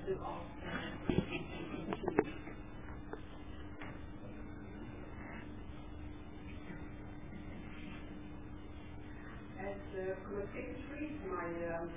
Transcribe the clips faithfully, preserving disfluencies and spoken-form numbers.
As uh, secretary, my um,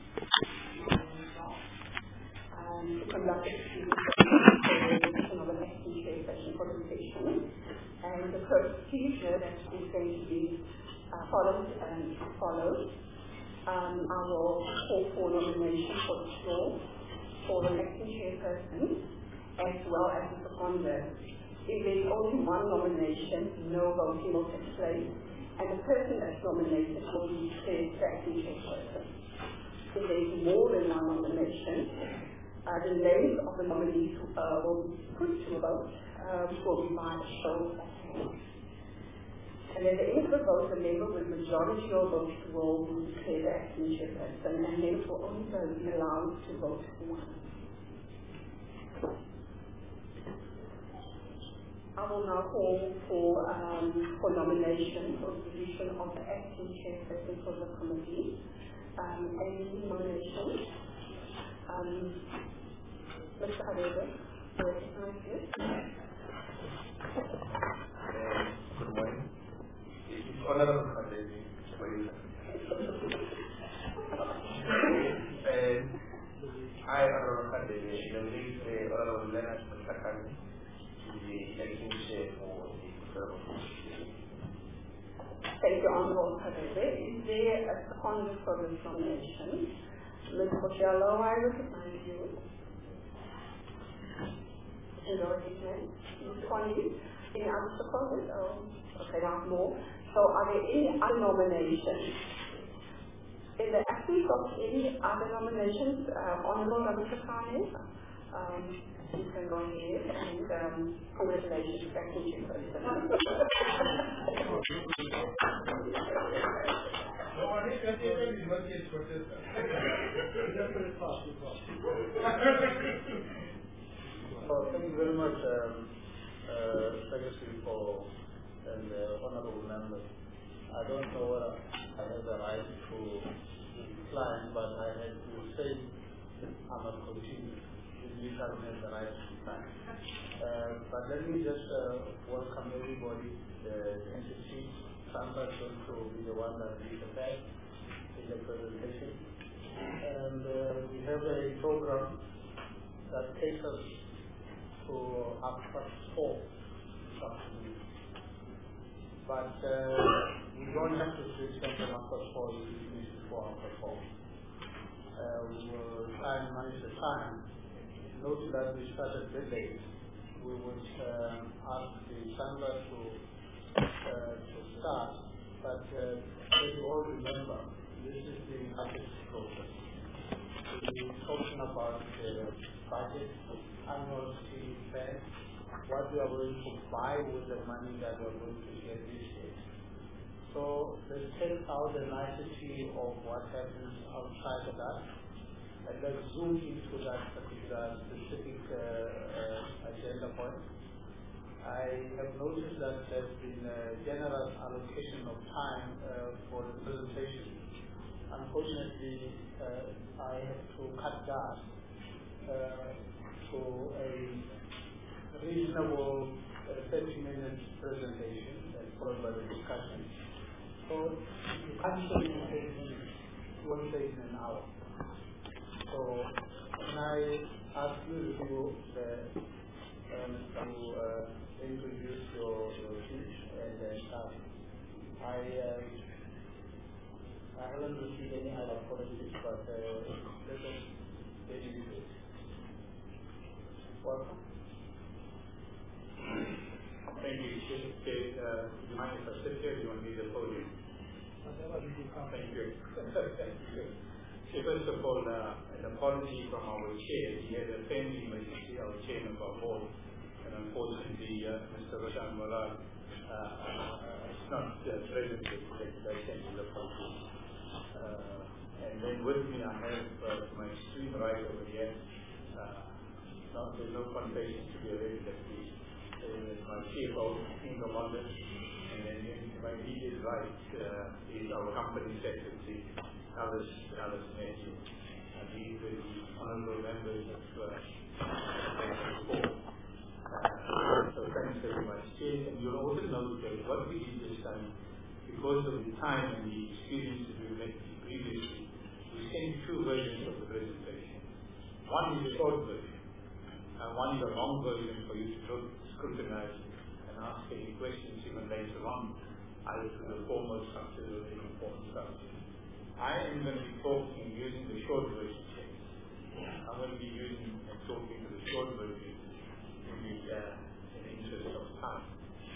um, conducted the of an acting chairperson presentation, and the procedure that is going to be uh, followed and followed. Um, I will call for nomination for the floor for the acting chairperson as well as the seconder. If there is only one nomination, no voting will take place, and the person that's nominated will be declared the acting chairperson. If there is more than one nomination, uh, the names of the nominees uh, will be put to a vote, uh, which will be by a show of hands. And at the end of the vote, the member with majority of votes will be declared the acting chairperson, and members will only be allowed to vote once. I will now call for um, for nomination for the position of the acting chairperson for the committee. Um, any nominations? Um, Mister Adebe, I recognize you. Good morning. It's Honorable Adebe for you. And I, Honorable Adebe, nominate the Honorable Leonard Mustakami to the acting chair for the Federal. Thank you, Honorable Adebe. Is there a seconder for this nomination? Miz Okello, I recognize you. Miz Ortiz, Miz Conley, any other seconders? Oh, okay, not more. So are there any other nominations? In the absence of any other nominations, uh, Honorable Rabita Kane, um, you can go ahead and um, congratulations, acting chairperson. So thank you very much, um, uh, Secretary, for and uh, honorable members. I don't know whether I have the right to decline, but I have to say I must continue. You don't have the right to decline. Uh, but let me just uh, welcome everybody, the entity. Sandra is going to be the one that leads the back in the presentation. And uh, we have a program that takes us to half past four this afternoon. But uh, we don't have to switch from half past four, we will finish before half past four. Uh, we will try and manage the time. Note that we started a bit late. We would um, ask the chamber to, uh, to start, but uh, as you all remember, this is the budget process. We're talking about the budget, annual scheme plan, what we are going to buy with the money that we are going to get this year. So let's take out the nicety of what happens outside of that, and let's zoom into that particular specific uh, uh, agenda point. I have noticed that there's been a generous allocation of time uh, for the presentation. Unfortunately, uh, I have to cut that uh, to a reasonable uh, thirty minute presentation and followed by the discussion. So you can't say in thirty minutes, you won't say in an hour. So when I ask you to do the um, to uh, introduce your, your speech and then start, I uh, I haven't received any other apologies, but uh, let us get into it. Welcome. Thank you. Just, uh, do you mind if I sit here? Do you want me to podium? Thank you. Thank you. So first of all, uh, an apology from our chair. He had a family emergency, our chairman of our board, and unfortunately, uh, Mister Roshan Malal uh, is not uh, present with the executive apology. Uh, and then with me, I have uh, to my extreme right over here. Uh, not, there's no confession to be already that we uh, my C F O, Inga London, and then to my immediate right uh, is our company secretary, Alice Alice Matthew. And he's the honorable members of uh, before. Uh, so thanks very much, Chair. And you'll also note that what we did this time, because of the time and the experience that we've had previously, we sent two versions of the presentation. One is a short version, and one is a long version for you to look, scrutinize, and ask any questions even later on, either to the formal structure or the informal structure. I am going to be talking using the short version. I'm going to be using and talking to the short version in the, uh, in the interest of time.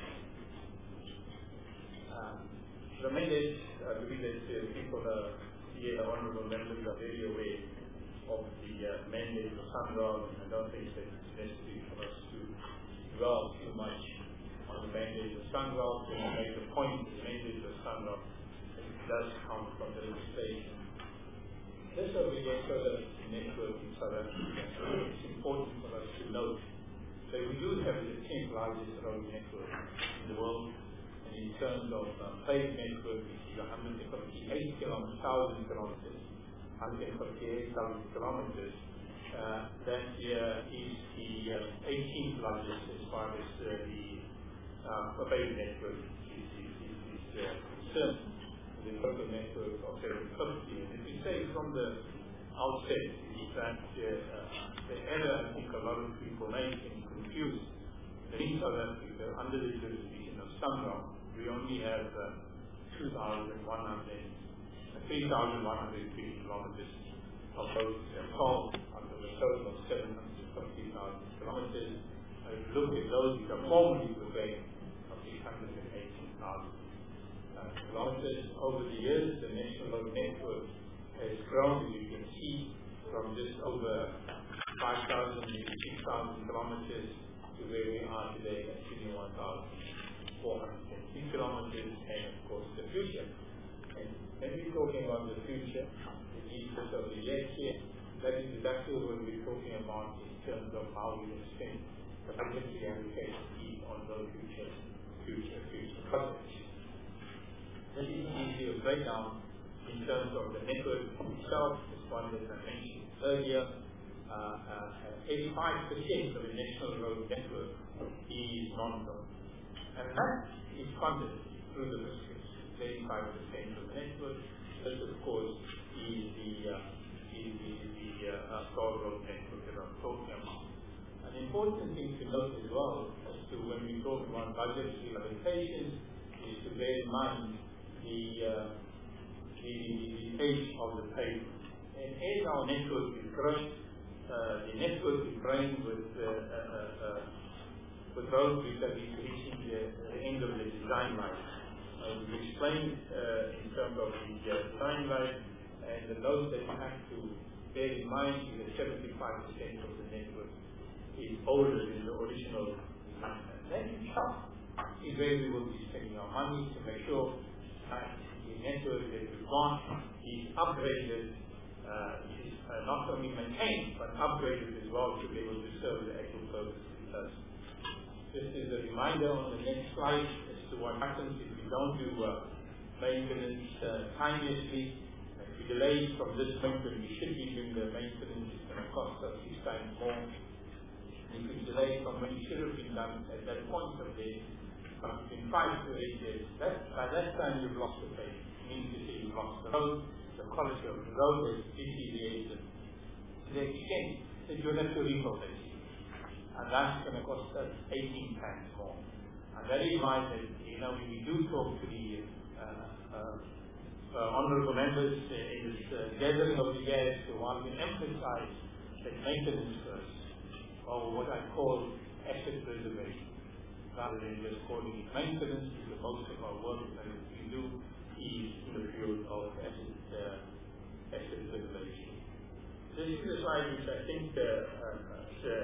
Um, the mandate, I believe that uh, people, uh, here, the honorable members, are very aware of the uh, mandate of SANRAL, and I don't think that it's necessary for us to dwell too much on the mandate of SANRAL, to make the point that the mandate of SANRAL does come from the legislation. This obligates us to network in South Africa. It's important for us to note that we do have the tenth largest road network in the world, and in terms of uh, paved network, it is one hundred fifty-eight thousand kilometers. one hundred fifty-eight thousand kilometers. Uh, that uh, is the uh, eighteenth largest as far as uh, the uh, paved network is, is, is, is uh, concerned. The total network of seven hundred fifty. And if we say from the outset is that uh, uh, the error I think a lot of people make and confuse that in South Africa, under the jurisdiction of SANRAL, we only have uh, two thousand one hundred, three thousand one hundred fifty kilometers of roads and tolls under the total of seven hundred fifty thousand kilometers. And if you look at those which are formally surveyed of six hundred eighteen thousand. Uh, kilometers. Over the years, the national road network has grown, as you can see, from just over five thousand to six thousand kilometers to where we are today at twenty-one thousand four hundred three kilometers, and of course the future. And when we're talking about the future, the details of the year here, that is exactly what we're talking about in terms of how we will spend the budgetary allocation on those future, future, future projects. This is easier breakdown in terms of the network itself. This one that I mentioned earlier, uh, uh, eighty-five percent of the national road network is non-road. And that is funded through the prescription. eighty-five percent of the network. This, of course, is the, uh, is the, the uh, toll road network that I'm talking about. An important thing to note as well as to when we talk about budgetary allocations is to bear in mind The, uh, the, the age of the pavement. And as our network is growing, uh, the network is growing with, uh, uh, uh, with roads which are reaching the, the end of the design life. Uh, we've explained uh, in terms of the uh, design life, and the note that you have to bear in mind is that seventy-five percent of the network is older than the original design. And that itself is where we will be spending our money to make sure Uh, the network that we've got is upgraded, uh, is uh, not only maintained but upgraded as well to be able to serve the actual purpose it does. This is a reminder on the next slide as to what happens if we don't do uh, maintenance uh, timelessly. If we delay from this point when we should be doing the maintenance, it's going to cost us six times more. If we delay from when it should have been done at that point of day, in five to eight years, that, by that time you've lost the faith. It means to say you've lost the road, the quality of the road has deteriorated to the extent that you'll have to rebuild it. And that's going to cost us eighteen times more. And that is why that, you know, when we do talk to the uh, uh, uh, honorable members uh, in this uh, gathering of the years, to want to emphasize that maintenance first, or what I call asset preservation. Rather than just calling it maintenance, because most of our work that we do is in the field of asset, uh, asset preservation. This is a slide which I think uh, uh, uh,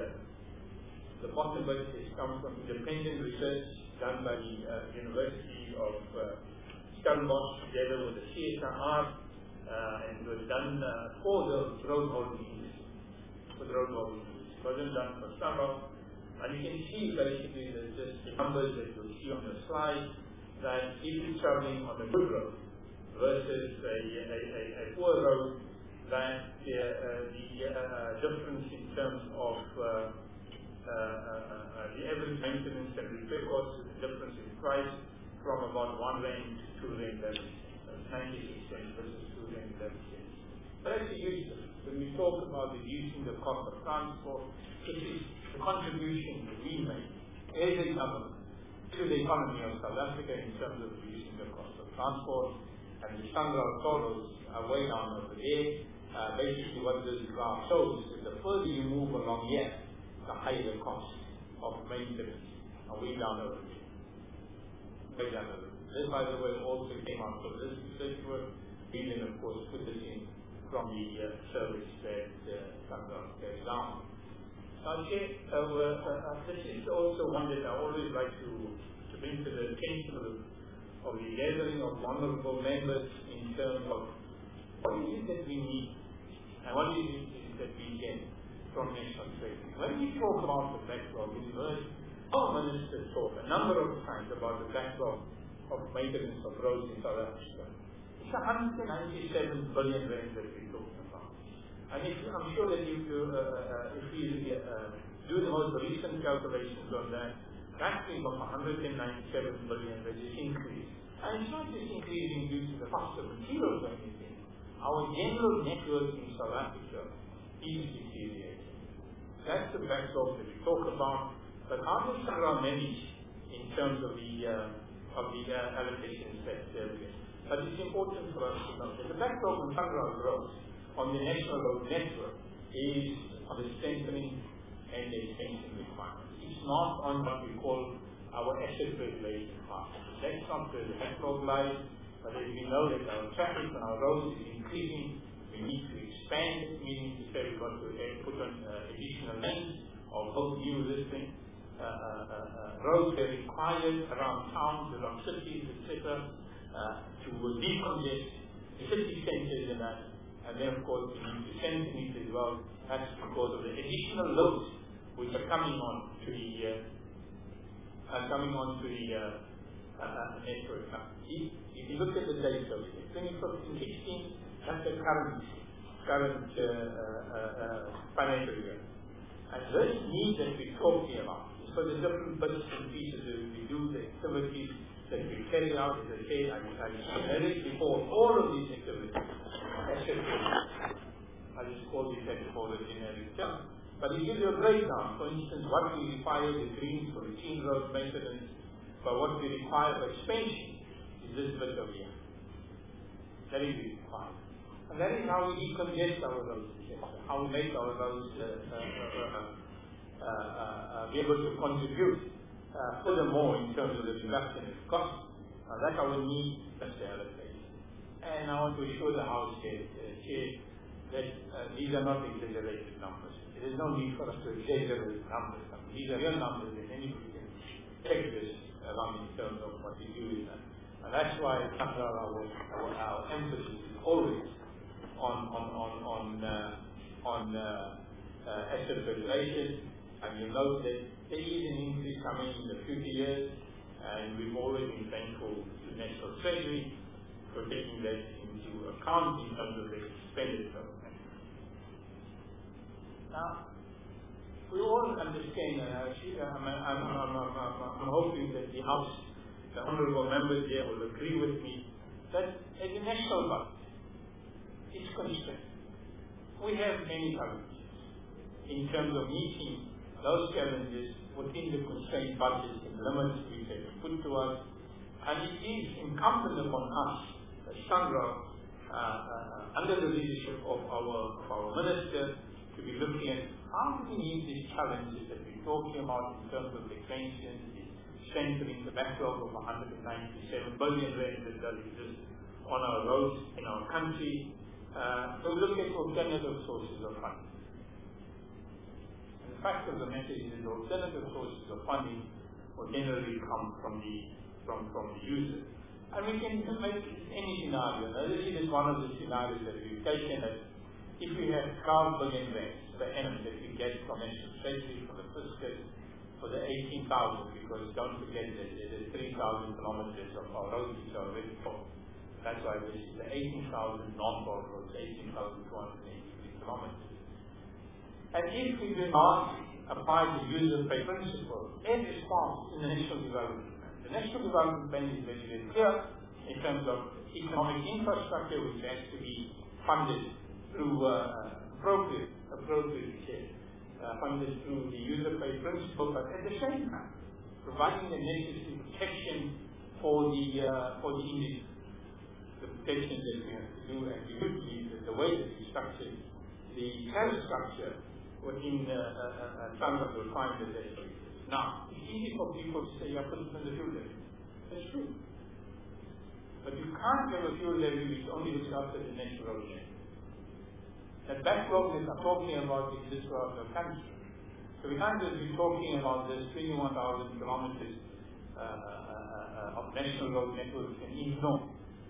the bottom of it has come from independent research done by the uh, University of uh, Stellenbosch together with the C S I R, uh, and it was done uh, for the road holding industry. For the road holding industry. It wasn't done for SANRAL. And you can see basically the, just the numbers that you'll see on the slide, that if you're traveling on a good road versus a, a, a, a poor road, that uh, uh, the uh, difference in terms of uh, uh, uh, the average maintenance and repair costs, the difference in price from about one rand to two rand eleven cents, ninety-six cents versus two rand eleven cents. But actually, useful. When we talk about reducing the cost of transport, it is the contribution that we make as a government to the economy of South Africa in terms of reducing the cost of transport. And the SANRAL totals are way down over there. Uh, basically, what this graph shows is the further you move along here, the higher the cost of maintenance are way down over there. Way down over there. This, by the way, also came out from this research work. We then, of course, put this in from the uh, service that uh, SANRAL carries out. Now, Chair, uh, uh, this is also one that I always like to, to bring to the attention of, of the gathering of honorable members in terms of what is it that we need and what is it that we get from national treasury. When we talk about the backlog, we've heard our ministers talk a number of times about the backlog of maintenance of roads in South Africa. It's one hundred ninety-seven billion rand that we're talking about. And if, I'm sure that if you, uh, uh, if you uh, do the most recent calculations on that, that thing of one hundred ninety-seven billion rand is increased. And it's not just increasing due to the cost of materials or anything. Our general network in South Africa is deteriorating. That's the backlog that we talk about. But how does SANRAL manage in terms of the uh, of the uh, allocations that uh, we get? But it's important for us to know that the backlog on SANRAL growth on the national road network is on the strengthening and the extension requirements. It's not on what we call our asset regulation part. That's not where the backlog lies, but as we know that our traffic on our roads is increasing, we need to expand, meaning to say we've got to put on uh, additional lanes or build new listing. Uh, uh, uh, roads are required around towns, around cities, et cetera, uh, to decongest the city centres and that. And then, of course, we need to strengthen it as well. That's because of the additional loads which are coming on to the uh, are coming on to the uh, uh, network. Now, if, if you look at the data, twenty fifteen sixteen, that's the current current uh, uh, uh, financial year. And this need that we're talking about is for the different bits and pieces that we do, the activities that we carry out. As I say, I, I said it before, all of these activities, I just call these for the generic term. But it gives you a breakdown. For instance, what we require the greens for routine road maintenance, but what we require for expansion is this bit over here. That is required. And that is how we decongest our roads, how we make our roads uh, uh, uh, uh, uh, be able to contribute uh, furthermore in terms of the reduction of cost. Uh, that's our need, that's the allocation. And I want to assure the House Chair, uh, Chair that uh, these are not exaggerated numbers. There is no need for us to exaggerate numbers. I mean, these are real numbers and anybody can take this along in terms of what we do with them. And that's why our, our, our emphasis is always on on on on uh, on uh, uh, asset regulation, and you note that there is an increase coming in the future years, and we've always been thankful to National Treasury for taking that into account in terms of the expenditure. Now, we all understand, and uh, I'm, I'm, I'm, I'm, I'm hoping that the House, the honourable members here will agree with me that as a national budget, it's constrained. We have many challenges in terms of meeting those challenges within the constrained budget and limits which have been put to us. And it is incumbent upon us, as SANRAL, uh, uh, under the leadership of our, of our minister, to be looking at how do we meet these challenges that we're talking about in terms of the expansion, the strengthening the backlog of one hundred ninety-seven billion rand that does exist on our roads in our country. Uh, so we look at alternative sources of funding. And the fact of the matter is that the alternative sources of funding will generally come from the from, from the user. And we can make any scenario. Now this is one of the scenarios that we've taken as if we have twelve billion rand per annum that we get from National Treasury, from the fiscus, for the eighteen thousand, because don't forget that there is three thousand kilometers of our roads which are already full. That's why this is the eighteen thousand non-toll roads, eighteen thousand two hundred eighty-three kilometers. And if we do not apply the user pay principle in response to the National Development Plan, the National Development Plan is very, very clear in terms of economic infrastructure which has to be funded through uh, appropriate, appropriate uh, funded through the user pay principle, but at the same time providing the necessary protection for the uh, for the industry. The protection that we have to do, and we would believe that the way that we structured the tariff structure within uh, uh, uh, some of the find that they do. Now, it's easy for people to say, yeah, put it in the fuel levy. That's true. But you can't have a fuel levy which only looks after the national road net. That backlog that I'm talking about is this throughout the country. So we can't just be talking about this twenty-one thousand kilometers uh, uh, uh, of national road networks and ignore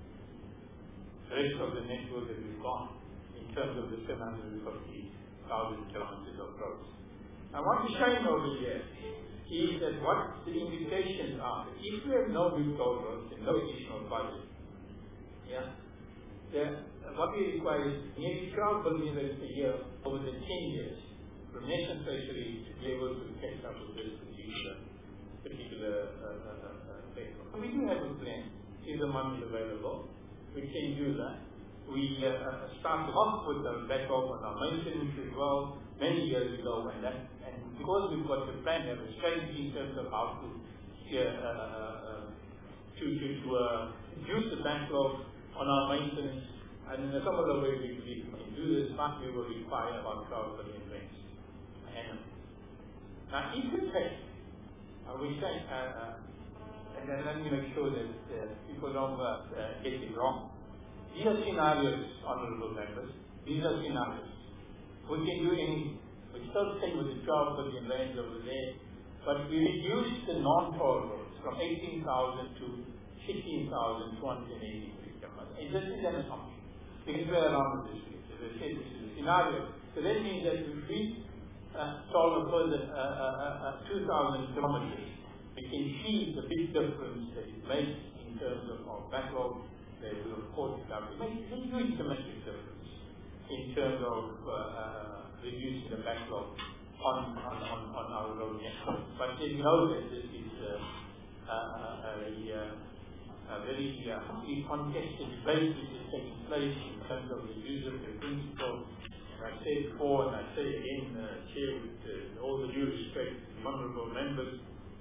the rest of the network that we've got in terms of the seven hundred fifty thousand kilometers of roads. Now what is showing over here is that what the indications are. If we have no new toll roads and no additional budget, yeah, then what we require is nearly twelve billion dollars a year over the ten years from nation treasury to be able to catch up with this particular particular uh, uh, uh, thing. So we do have a plan. If the money is available, we can do that. We uh, started off with a backlog on our maintenance as well many years ago, and that, and because we've got the plan, we have a strategy in terms of how to uh, uh, to to, to uh, reduce the backlog on our maintenance, and in some other way we believe we can do this, but we will require about twelve billion range per annum. Now, if you take, uh, we say, uh, uh, and then let me make sure that uh, people don't uh, uh, get it wrong. These are scenarios, honorable members. These are scenarios. We can do anything. We still stay with the twelve billion range over there, but we reduce the non-toll roads from eighteen thousand to sixteen thousand two hundred eighty-three kilometers. And this is an assumption. We can play around with this. As I said, this is a scenario. So that means that if we uh, solve a further uh, uh, uh, two thousand kilometers, we can see the big difference that it makes in terms of our backlog. They will, of course, have to make a huge domestic difference in terms of uh, uh, reducing the backlog on, on, on, on our road network. But they know that this is uh, uh, a, uh, a very uh, contested debate which is taking place in terms of the use of the principle. And I said before, and I say again, uh, Chair, with uh, all the due respect to honourable members,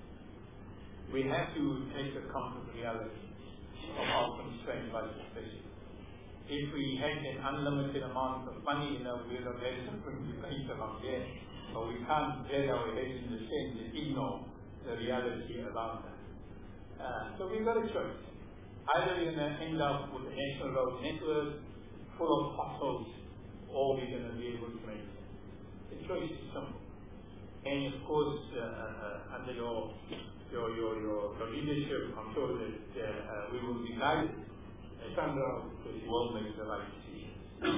we have to take account of reality of our constrained budget space. If we had an unlimited amount of money, you know, we would have had different debates around there, but we can't bury our heads in the sand and ignore the reality around that. Uh, so we've got a choice. Either we're going to end up with a national road network full of potholes, or we're going to be able to make it. The choice is simple. And of course, uh, uh, under your Your, your, your, your leadership, I'm sure that uh, uh, we will be guided as Sandra, because you will make the right decisions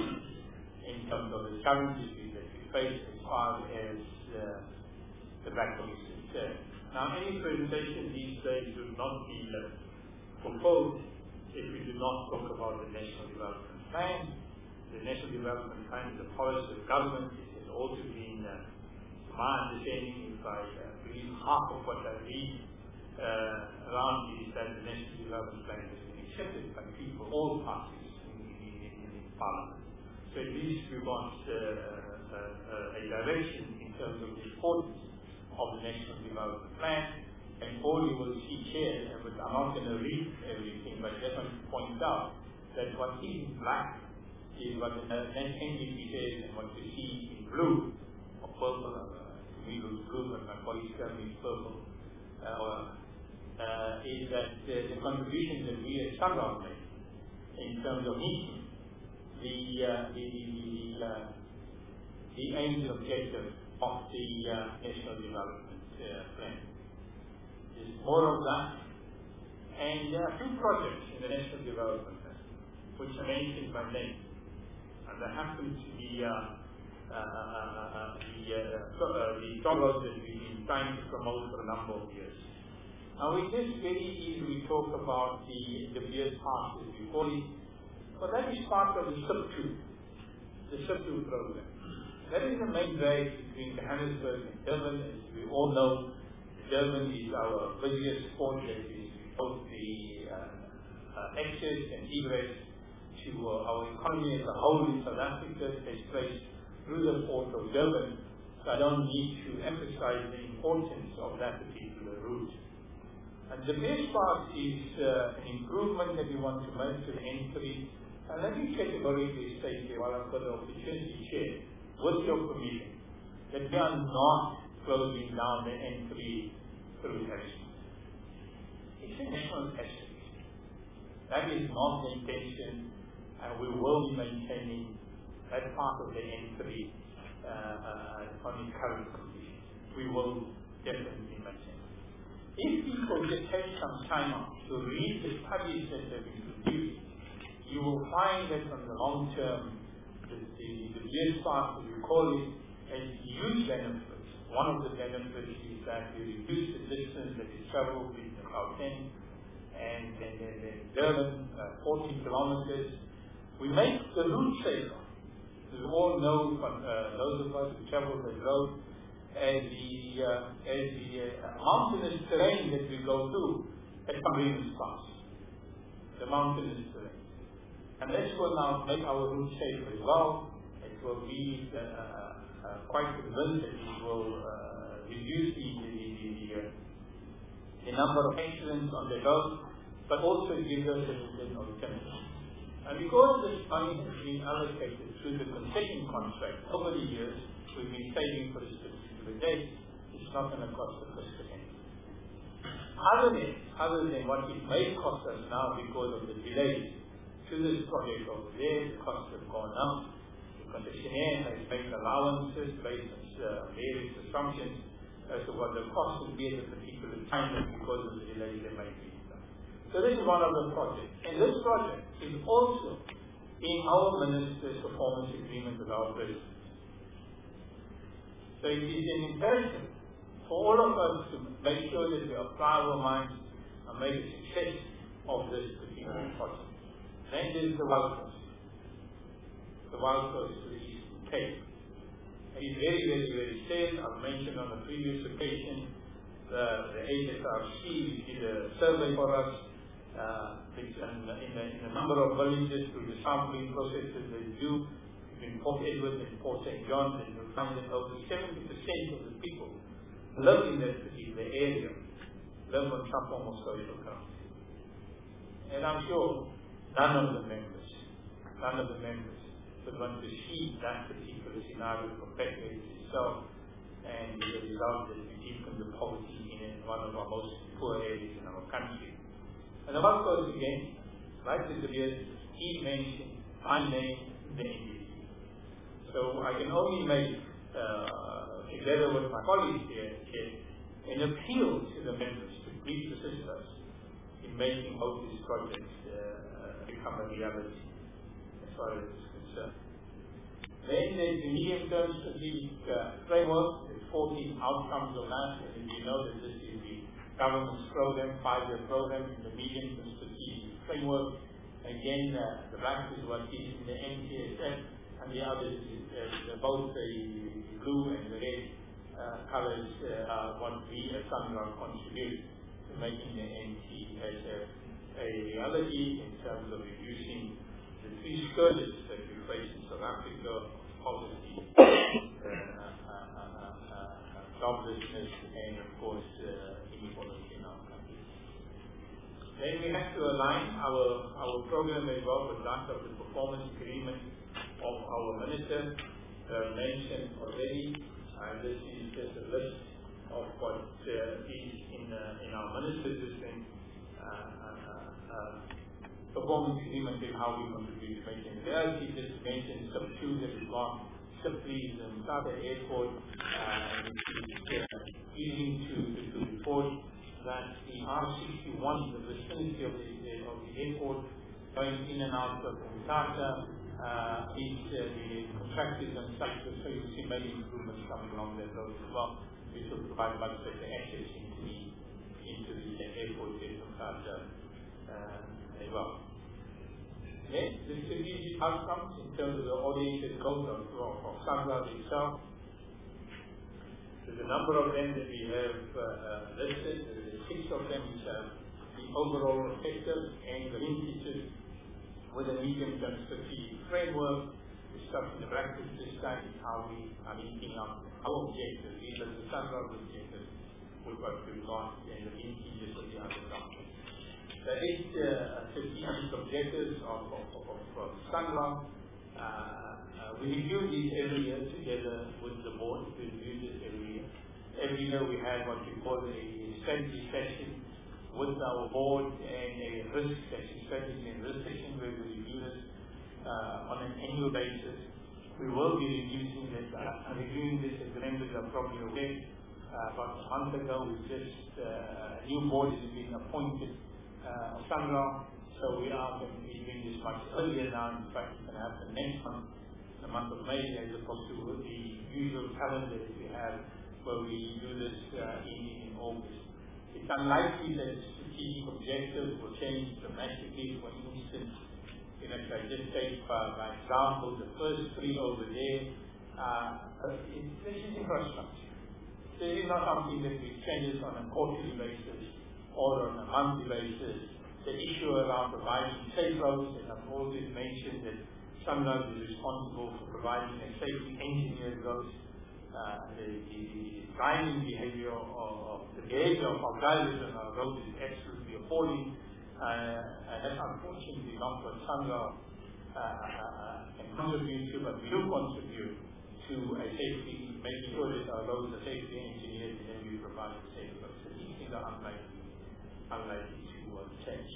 in terms of the challenges that we face as far as uh, the backlog is concerned. Now, any presentation these days would not be uh, fulfilled if we do not talk about the National Development Plan. The National Development Plan is a policy of government. It has also been, uh, my understanding, if I uh, believe half of what I read uh, around is that the National Development Plan has been accepted by people, all parties in, in, in, in Parliament. So at least we want uh, uh, a direction in terms of the importance of the National Development Plan. And all you will see here, but I'm not going to read everything, but just want to point out that what is in black is what the N D P says, and what you see in blue or purple. Uh, We will prove, and my colleagues tell me it's purple, uh, uh, is that uh, the contribution that we as Sunrock made in terms of meeting the uh, the the, the, uh, the aims and objectives of the uh, National Development uh, Plan. There's more of that, and there are two projects in the National Development Plan which are mentioned by name, and there happen to be uh, Uh, uh, uh, uh, the, uh, so, uh, the toll roads that we've been trying to promote for a number of years. Now we just very easily talk about the the beer pass, as we call it, but that is part of the S I P two, the S I P two program. That is the main drag between Johannesburg and Durban. As we all know, Durban is our busiest port, that is both the uh, uh, access and egress to uh, our economy as a whole in South Africa takes place through the port of Durban. So I don't need to emphasize the importance of that particular route. And the best part is uh, an improvement that we want to make to the N three. And let me categorically state here, while I've got the opportunity to share, with your permission, that we are not closing down the N three through Harrison. It's a national asset. That is not the intention, and we will be maintaining that part of the N three uh, uh, on its current condition. We will definitely maintain. If people just take some time out to read the studies that have been produced, you will find that on the long term, the, the, the years part, as we call it, has huge benefits. One of the benefits is that we reduce the distance that is traveled in Gauteng and then Durban, uh, fourteen kilometers. We make the route safer. As we all know, from uh, those of us who travel the road, as the, uh, as the uh, mountainous terrain that we go through at Cambrians Pass, the mountainous terrain. And this will now make our route safer as well. It will be uh, uh, quite convinced that it will uh, reduce the, the, the, the, uh, the number of accidents on the road, but also give us an alternative. And because this money has been allocated through the concession contract over the years, we've been saving for this particular day, it's not going to cost us anything. Other than, other than what it may cost us now because of the delays to this project over there, the costs have gone up. The concessionaire has made allowances based on uh, various assumptions as to what the cost will be at a particular time because of the delays there may be. So this is one of the projects. And this project is also in our minister's performance agreement with our president. So it is an imperative for all of us to make sure that we apply our minds and make a success of this particular project. Then there is the Wild Coast. The Wild Coast to the Eastern Cape. It is very, very, very safe. I've mentioned on a previous occasion the, the H S R C did a survey for us uh, in, in, a, in a number of villages through the sampling processes they do between Port Edward and Port Saint John, and you'll find that over seventy percent of the people who live in that particular area live on some form of social currency. And I'm sure none of the members, none of the members would want to see that particular scenario perpetuate itself and the result that we deepen the poverty in one of our most poor areas in our country. And the Wild Coast again, like the Tobias, he mentioned my name, the N D C. So I can only make, uh, together with my colleagues here, here, an appeal to the members to please assist us in making both these projects uh, become a reality as far as it's concerned. Then there's the medium-term strategic uh, framework. There's fourteen outcomes of that, and you know that this is the government's program, five-year program in the medium-term strategic framework. Again, uh, the black is what is in the M T S F, and the others is uh, both the blue and the red uh, colors uh, are what we as Sunrock contribute to making the N T as a, a reality in terms of reducing the three scourges that we face in South Africa: poverty, uh, uh, uh, uh, uh, joblessness, and of course uh, inequality in our country. Then we have to align our, our program as well with that of the performance agreement of our minister, uh, mentioned already. Uh, this is just a list of what uh, is in, uh, in our minister's listing, uh, uh, uh, performance agreement and how we contribute to making reality. Just mentioned some two that we've got, Simply and Tata Airport, uh, and it's uh, easy to, to, to report that the R sixty-one, the vicinity of the, the, of the airport, going in and out of Tata, uh, is uh, the contractors and such, so you see many improvements coming along that road as well, which will provide much better access into the, into the airport in Sharjah uh, as well. Okay, the strategic outcomes in terms of the oriented goals of, of Sunrise itself. There's a number of them that we have uh, uh, listed. There's six of them which are the overall objectives and the linkages with a medium-term strategic framework. The stuff in the practice this time is how we are linking up our objectives, either the Sunrise objectives with what we've got and the linkages with the other documents. The eight uh, strategic objectives of, of, of, of Sunrise. Uh, uh, we review these every year together with the board. We review this every year. Every year we have what we call a strategy session with our board and a risk session, strategy and risk session where we review this uh, on an annual basis. We will be reviewing this, uh, reviewing this as the members are probably aware. Uh, about a month ago, we just, uh, a new board has been appointed, uh, Sunrise. So we are going to be doing this much earlier now. In fact, it's going to happen next month, the month of May, as opposed to the usual calendar that we have where we do this uh, in, in August. It's unlikely that the strategic objectives will change dramatically. For instance, you know, if I just take uh, by example the first three over there, uh, it, this is infrastructure. This is not something that we change on a quarterly basis or on a monthly basis. The issue around providing safe roads, and I've always mentioned that Sunrise is responsible for providing a safely engineered road. Uh, the, the, the driving behavior of, of the behavior of our drivers on our roads is absolutely appalling. Uh, and that's unfortunately not what Sunrise uh, uh, can contribute to, but we do contribute to a safety, making sure that our roads are safely engineered and then we provide a safe road. So these things are unlikely, unlikely to uh, change.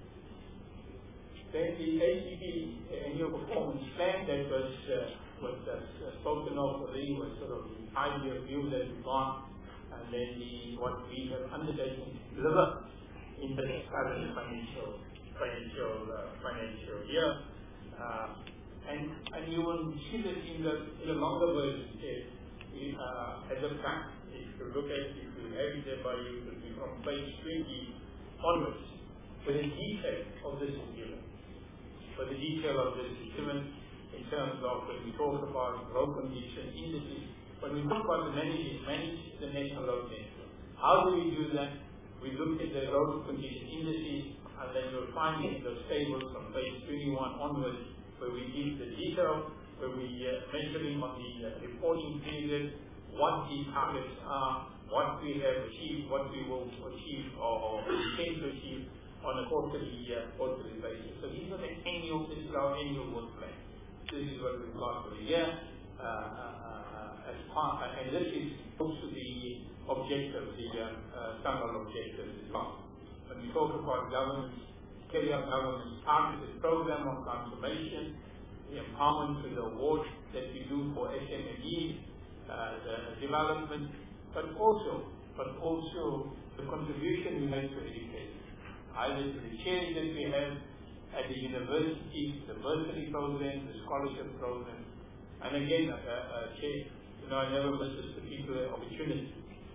Then the A C P annual performance plan that was uh, was uh, spoken of already was sort of the five-year view that we got, and then the what we have undertaken to deliver in the current financial financial uh, financial year. Uh, and and you will see that in the in the longer version here, uh, as a fact, if you look at if you have it there by you, it will be from page twenty onwards, where the detail of this is given. For the detail of this is given in terms of when we talk about road condition indices, when we talk about the manage, manage the national road network. How do we do that? We look at the road condition indices, and then you'll find in those tables from page twenty-one onwards, where we give the detail, where we uh, measuring on the uh, reporting period, what the targets are, what we have achieved, what we will achieve or, or intend to achieve on a quarterly uh, quarterly basis. So these are the annual, this is our annual work plan. This is what we've got for the year. Uh, uh, as part, uh, and this is also the objective, the uh, uh, standard objective as well. When we talk about government, carry out government's targeted program of transformation, the empowerment with the awards that we do for S M E Es, uh, the development, but also, but also the contribution we make to education, either to the chairs that we have at the universities, the bursary program, the scholarship program, and again, uh, uh, chair, you know, I never miss this particular opportunity.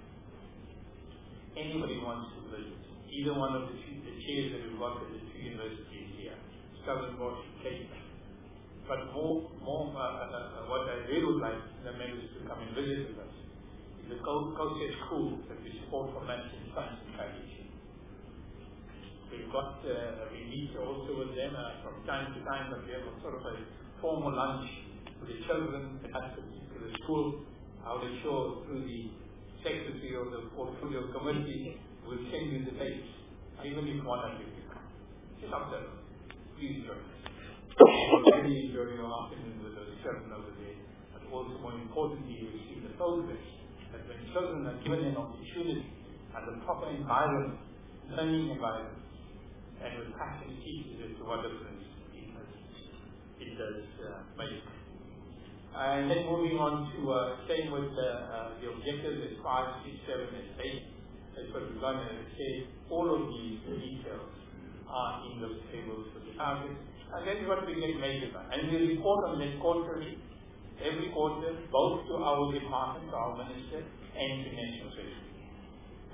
Anybody wants to visit, either one of the, two, the chairs that we've got at the two universities here, Stellenbosch, Cape. But more, more uh, uh, what I really would like the members to come and visit with us is the culture school that we support for maths and science and tradition. We've got, uh, we meet also with them uh, from time to time, but we have a sort of a formal lunch with the children at that particular school. I'll ensure through the secretary of the portfolio committee will send you the dates, even if one of you can come. Just observe. Please join us. Really enjoy your afternoon with those children over there, but also more importantly, you see the progress that when children are given an opportunity and the proper environment, learning environment, and with passion teaches as to what difference it does, it does uh, make. And then moving on to uh, staying with uh, uh, the objectives as five, six, seven, and eight, that's what we've done, and say all of these details are in those tables for the targets. And that's what we get measured by. And we report on that quarterly, every quarter, both to our department, to our minister, and to National Treasury.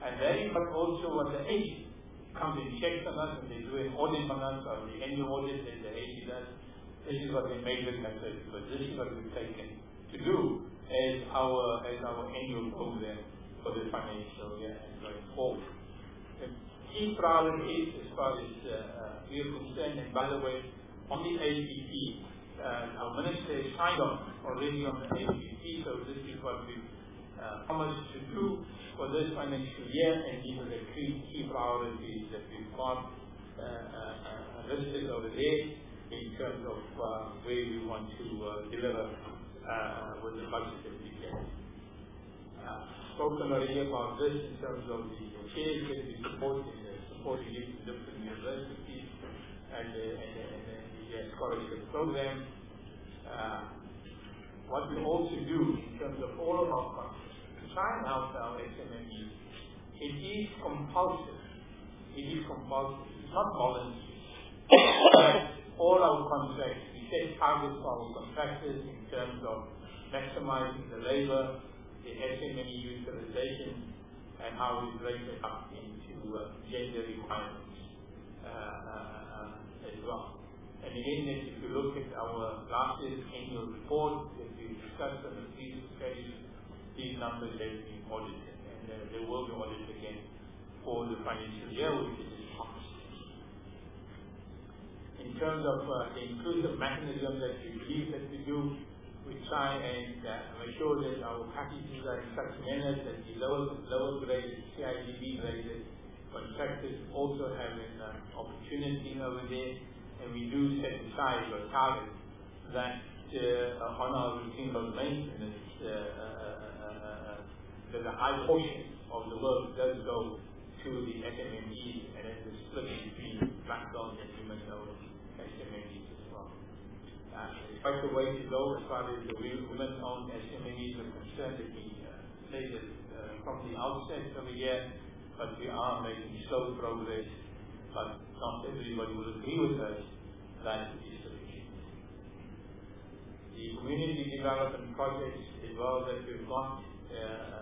And then, but also when the A G comes and checks on us and they do an audit on us, or the annual audit that the A G does, this is what they made with method, because this is what we've taken to do as our as our annual program for the financial year and going forward. The key priorities as far as uh, uh, we are concerned, and by the way, on the A P P, uh, our minister has signed off already on the A P P, so this is what we've uh, promised to do for this financial year, and these are the three key priorities that we've got uh, uh, listed over there in terms of uh, where we want to uh, deliver uh, with the budget that we get. Uh, spoken already about this in terms of the chairs that we support in the supporting different universities and the, and the, and the, the scholarship program. Uh, what we also do in terms of all of our contracts, try and help our S M E Es. It is compulsory. It is compulsory. It's not voluntary. All our contracts, we set targets for our contractors in terms of maximizing the labor, the S M E utilization, and how we break it up into uh, gender requirements uh, uh, as well. And again, if you look at our last year's annual report that we discussed on the previous occasion, these numbers have been audited, and uh, they will be audited again for the financial year, which is March. In terms of uh, the inclusive mechanism that we believe that we do, we try and uh, make sure that our packages are in such manner that the lower, lower graded, C I D B graded contractors also have an uh, opportunity over there, and we do set aside or target that uh, on our routine load maintenance, uh, uh, that a high portion of the work does go to the S M E Es, and then the split between background and human load S M E Es as well. Uh, there's quite a way to go as far as the women-owned S M E Es are concerned. Let me uh, say that uh, from the outset of the year, but we are making slow progress, but not everybody will agree with us that it is sufficient. The community development projects as well that we've got, uh,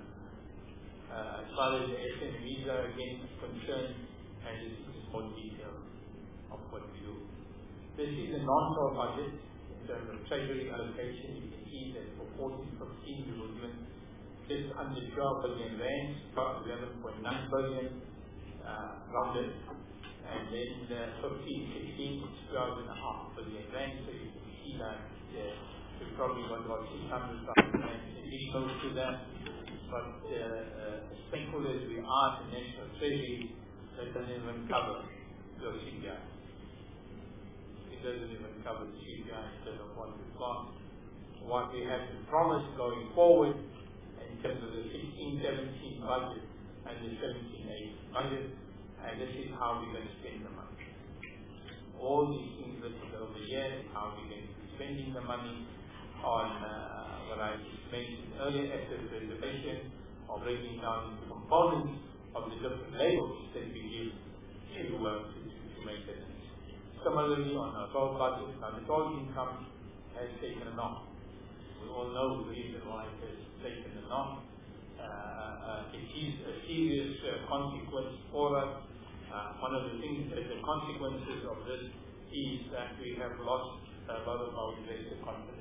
Uh, as far as the S M E Es are again concerned, and this is more detail of what we do. This is a non-core budget in terms of treasury allocation. You can see that for fourteen fifteen we were given just under twelve billion rands, about eleven point nine billion uh, rounded, and then uh, fifteen sixteen it's twelve and a half billion rands. So you can see that uh, we've probably got about six hundred thousand rands additional to that. But uh, uh, as thankful as we are to National Treasury, that doesn't even cover the C P I. It doesn't even cover the C P I instead of what we've got. What we have to promise going forward in terms of the sixteen seventeen budget and the seventeen eighteen budget, and this is how we're going to spend the money. All these things listed over here is how we're going to be spending the money on uh, what I mentioned earlier, asset reservation, or breaking down the components of the different labels that we give to, uh, to, to maintenance. Similarly, on our toll budget, now the toll income has taken a knock. We all know the reason why it has taken a knock. Uh, uh, it is a serious uh, consequence for us. Uh, one of the things that the consequences of this is that we have lost a lot of our investor confidence.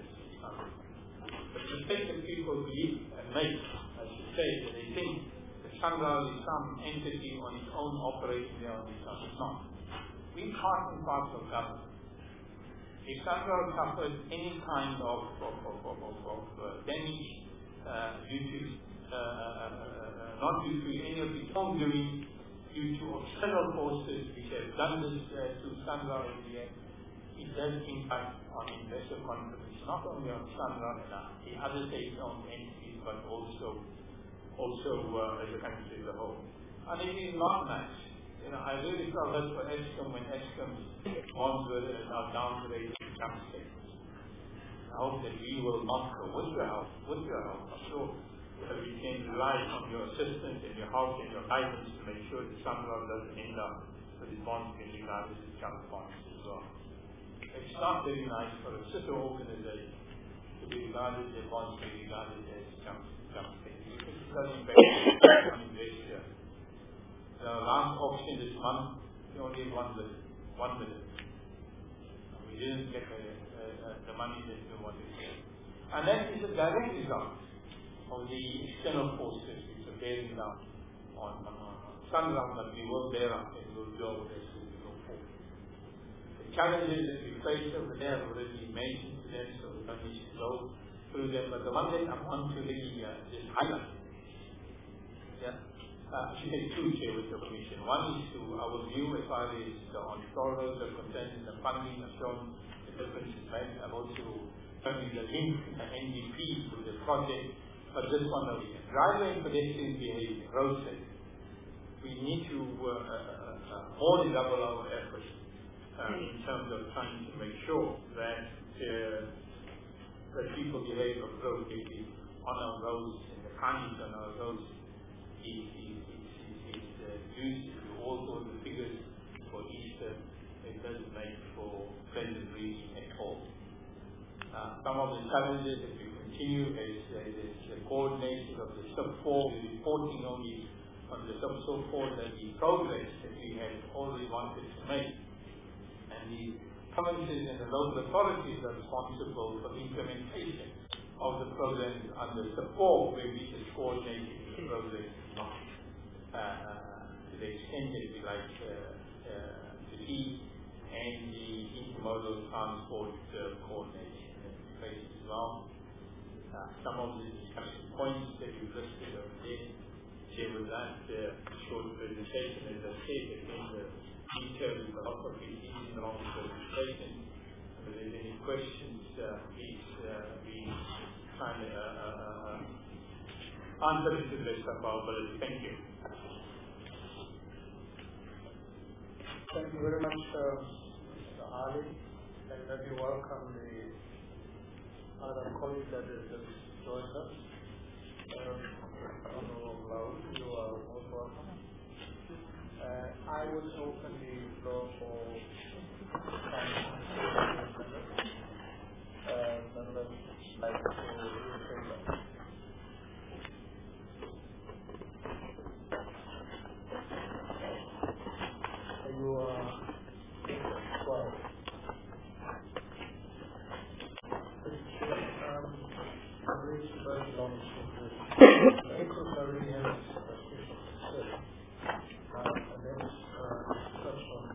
But the mistake that people believe and make, I should say, that they think that SANRAL is some entity on its own operating there on its own. It's not. We part and parcel of government. If SANRAL suffers any kind of, of, of, of, of, of uh, damage uh, due to, uh, uh, not due to any of its own doing, due to external forces which have done this uh, to SANRAL in the end, it does impact on investor confidence, not only on SANRAL and uh, the other state-owned entities, but also also uh, as a country as a whole. And it is not nice. You know, I really felt that for Eskom when Eskom's bonds were now downgraded to jump status. I hope that we will not go with your help, with your help, I'm sure that we can rely on your assistance and your help and your guidance to make sure that SANRAL doesn't end up with the bonds being regarded as junk bonds as well. It's not very nice for a sister organization to be regarded, their bonds to be regarded as junk, junk things. It doesn't benefit an investor month, we only had one visit. One visit. We didn't get the, uh, the money that we wanted to get. And that is a direct result of the external forces which are bearing down on, on, on Sunground, but we will bear up and we will go as we go forward. The challenges that we face over there have already been mentioned to them, so we don't need to go through them. But the one that I want to really uh, just highlight, yeah, uh, I should say two here with the Commission. One is to our view as far as the on corridors are concerned, the funding has shown the differences made. I've also shown you the link in the N D P to the project, but this one over here. Driver and pedestrian behavior, road safety. We need to uh, uh, uh, more than double our efforts um, in terms of trying to make sure that uh, that people behave appropriately on our roads and the kindness on our roads is is is, is, is uh, used to also the figures for Easter. It doesn't make for pleasant reading at all. Uh, some of the challenges that we continue is, uh, is the coordination of the sub four, the reporting only on the sub so forth and the progress that we had always wanted to make. And the provinces and the local authorities are responsible for the implementation of the programs under support where we just coordinating the progress not uh, to the extent that we like uh, uh, to see, and the intermodal transport uh, coordination that we face as well. Uh, some of the discussion points that we've listed over there. Share with that uh, short presentation, as I said, again the detail is a lot of it is in the long presentation. If there's any questions, uh, please uh, we try to uh, uh, answer it to the best of our ability. Thank you. Thank you very much, uh, Mister Ali, and let me welcome the other colleague that has just joined us. Um, you are most welcome. Uh, I would open the floor for uh, members like to represent. You are well. Um, I've reached very long already has a special concern, uh, and that's uh, touched on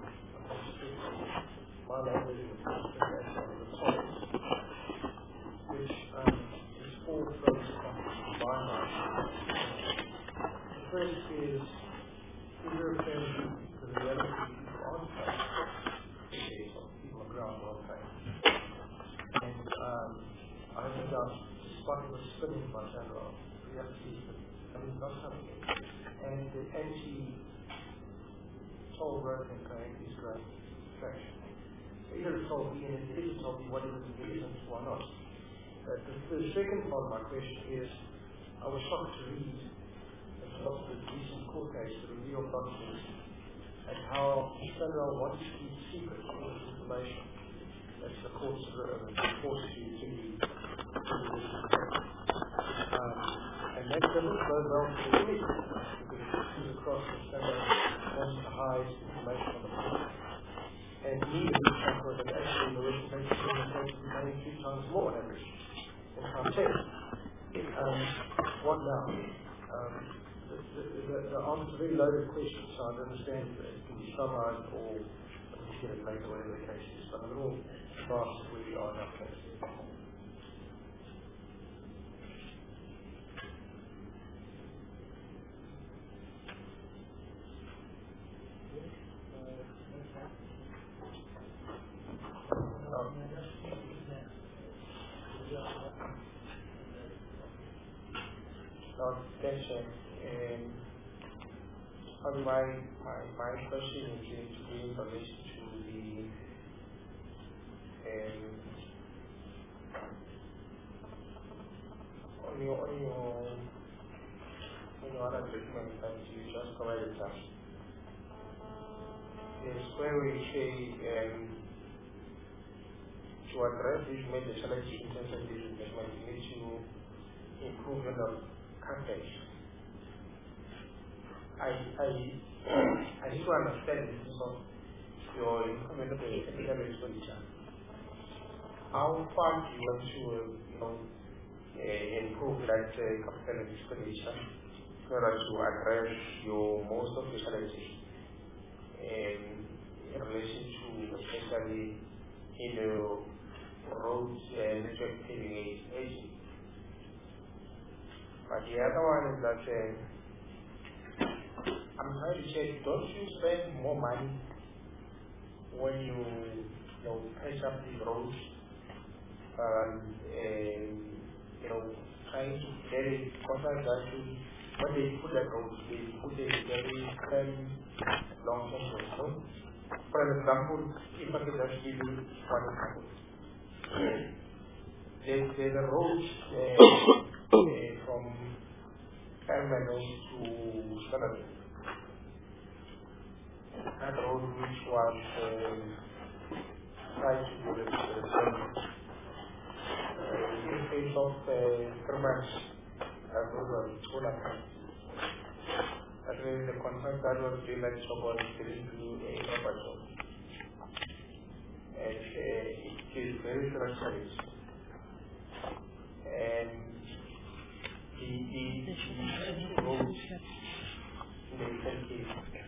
my language and the topics, which um, is all focused on my mind. The first is, is there a change to the reality people aren't trained? People on ground are trained. And um, I have no doubt, spotting was spinning my general. We have to see not something. And the anti-toll road and going is great traction. So either it's told B and it isn't told B, what is it, it isn't, why not? Uh, the, the second part of my question is, I was shocked to read as well as the recent court case, the review of documents, and how Federal wants to keep secret all this information that the courts are forced to to um, and that doesn't go well for the image, because it comes across the Federal wants to hide information on the court. And neither is Federal that actually the reputation of the state is only three times more on average in context. Um, what now? Um, the, the, the, the answer is a very loaded question, so I don't understand if it can be summarized or we get it later, whatever the case is. But I'm a little fast where we are now. Attention, and on my, my, my question is going to be in relation to the um, on your on your on your other document that you just provided us. Yes, where we say um, to address these major challenges in terms of these investments, we need to improve the coverage. I, I I need to understand in terms of your incremental capital expenditure. How far do you want to, you know, uh, improve that uh, capital expenditure in order to address your most of your challenges um, in relation to, especially in the roads and network paving aging. But the other one is that uh, I'm trying to check, don't you spend more money when you, you know, patch up these roads and, um, you know, trying to get it contract that to, when they put that roads, they put a very very long term road. So, for example, if I could just give you one example. There's, there's a road uh, uh, from Elmano to Shannon. That road which was uh, tried to do the reform. Uh, in case of Kermas, uh, rural solar plant. That means the contract that was given at Sobor is going to do a proper job. And uh, it is very specialized. And the, the, the roads in the city,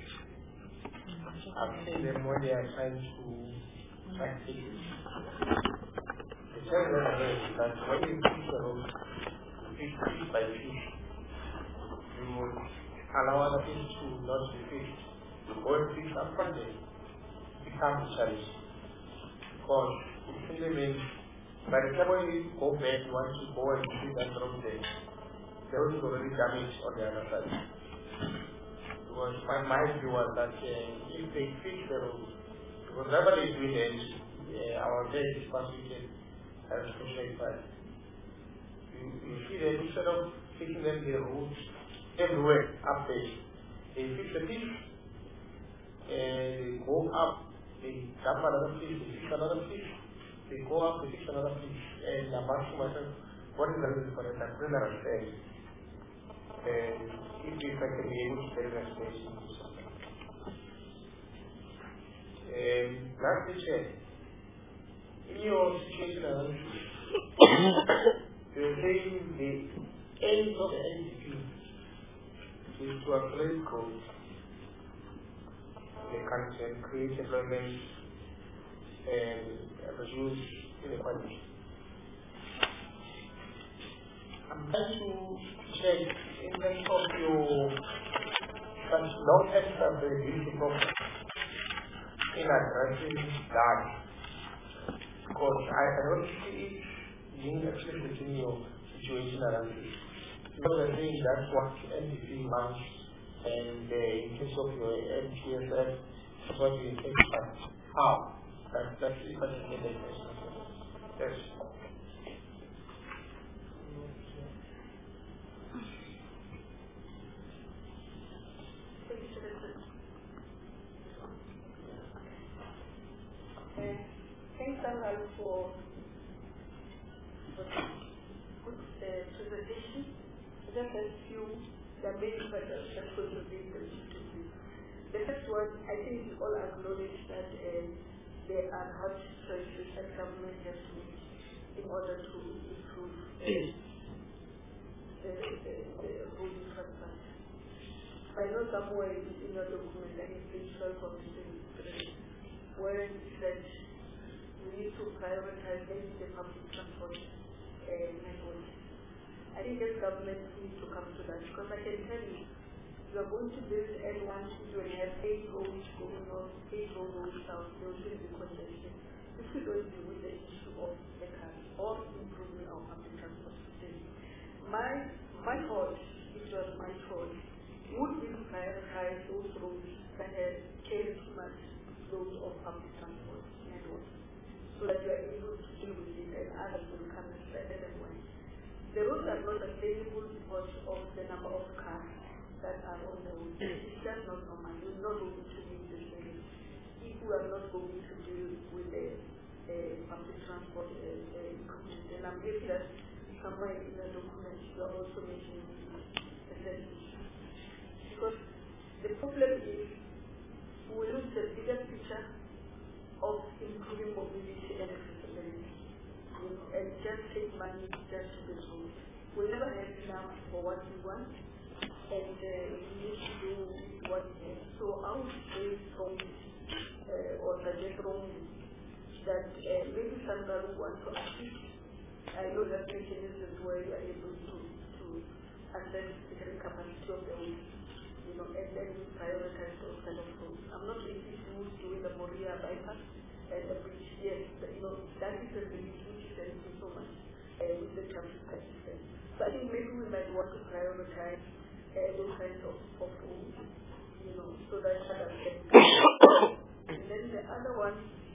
I've seen them when they are trying to practice it. The third one is that when you fix the road, you fix piece by piece, you will allow other things to not be fixed. You go and fix up front, it becomes a challenge. Because it simply means by the time when you go back, you want to go and see that road there, the road is already damaged on the other side. Because my, my view was that uh, if they fix the road, because whatever they do then, uh, our day is constituted as a social side. You, you see that instead of fixing them the roads everywhere up there, they fix the piece, and they go up, they dump another piece, they fix another piece, they go up, they fix another piece, and I'm asking myself, what is the reason for that? I couldn't understand. And if, if I can be able to get an explanation to something. Um, lastly, Chair, in your situation analysis, you're saying the aim of the N D P is to accelerate growth in the country and create employment and reduce inequality. I'm trying to check in terms of your long-term sustainability program in addressing that, because I, I don't see it being explicit in your situation analysis. Because I think that's what N D P wants, and uh, in terms of your N T S F, that's what you think about how. That, that's if I can get that question. Yes. Thanks a lot for the good uh, presentation. Just a few, the main factors that contribute to this. The first one, I think we all acknowledge that uh, there are hard choices that government has to make in order to improve uh, the, the, the road infrastructure. I know somewhere in your document, that is Digital Commission, where it said we need to prioritize the public transport uh, network. I think this government needs to come to that, because I can tell you, you are going to build N one, you will have eight roads going north, eight roads going south, there will be congestion. If we don't deal with the issue of the car or improving our public transport system, my my thought, it was my thought, would we prioritize those roads that have carried too much load of public transport network, so that you are able to deal with it and others will come and better than one. The roads are not available because of the number of cars that are on the road. It's just not normal. We're not going to meet the schedule. If we are not going to deal with the uh, public transport uh, uh, equipment, and I'm happy that somewhere in the document you are also mentioning the same issue. Because the problem is we lose the bigger picture of improving mobility and accessibility. You know, and just take money just to the road. We never have enough for what we want, and uh, we need to do what we have. So I would say strongly, uh, or suggest strongly, that uh, maybe somebody who wants to assist. I know that mechanisms where you are able to, to assess the capacity of the road, you know, and then prioritize those kind of roads. I'm not really used to the Moria bypass and the bridge. Yes, but, you know, that is a bridge which is helping so much uh, with the traffic system. So I think maybe we might want to prioritize uh, those kinds of, of roads, you know, so that others can come. And then the other one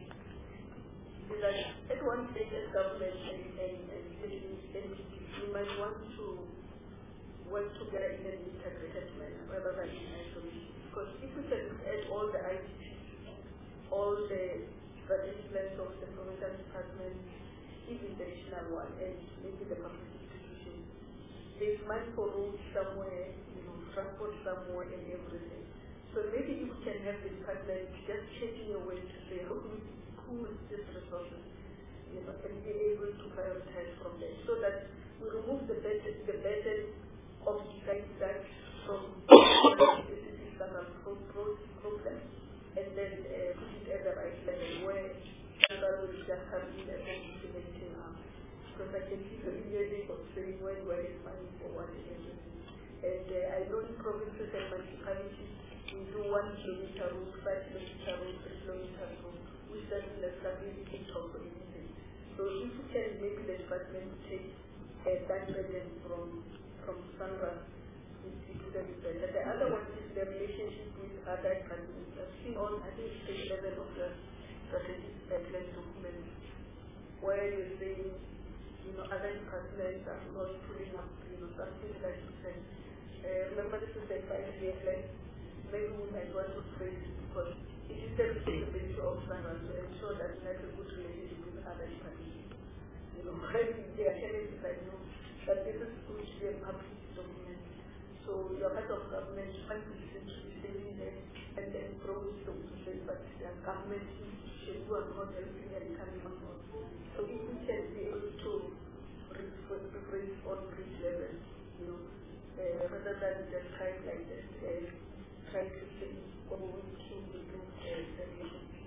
is that at one stage as government and, and, and, and we might want to work together in an integrated manner rather than in isolation. Because if we can add all the I T, all the strategic plans of the provincial department, even the national one, and maybe the public institutions, there's money for roads somewhere, you know, transport somewhere and everything. So maybe if we can have the department just checking your way to say, how do we who is this resources, you know, and be able to prioritize from there, so that we remove the burden, the burden of deciding that from specific problem, and then uh, put it at the right level where somebody will just come in and then implementing up. Because I can see the images of saying where do I get money for what and everything. And uh, I know in provinces and municipalities we do one kilometer road, five kilometer road, three kilometer road. We certainly have something talk or anything. So if we can maybe the department take uh, that burden from from Sandra, it would be better. The other one is the relationship with other departments. I've seen on I think page eleven of the strategic plan document where you're saying, you know, other departments are not pulling up, you know, something like you said. Uh, remember this is the five-year plan. Maybe we might want to phrase it because it is the responsibility of Sandra to ensure that we have a good relationship with other departments. You know, they are telling us, I know, that this is going to be a public document. So your head of government might be saying there and then probably to say, but the government institutions who are not helping and coming on board. So if we can be able to rephrase on bridge level, you know, uh, rather than just trying like this, uh, trying to think what we want to improve the relationship.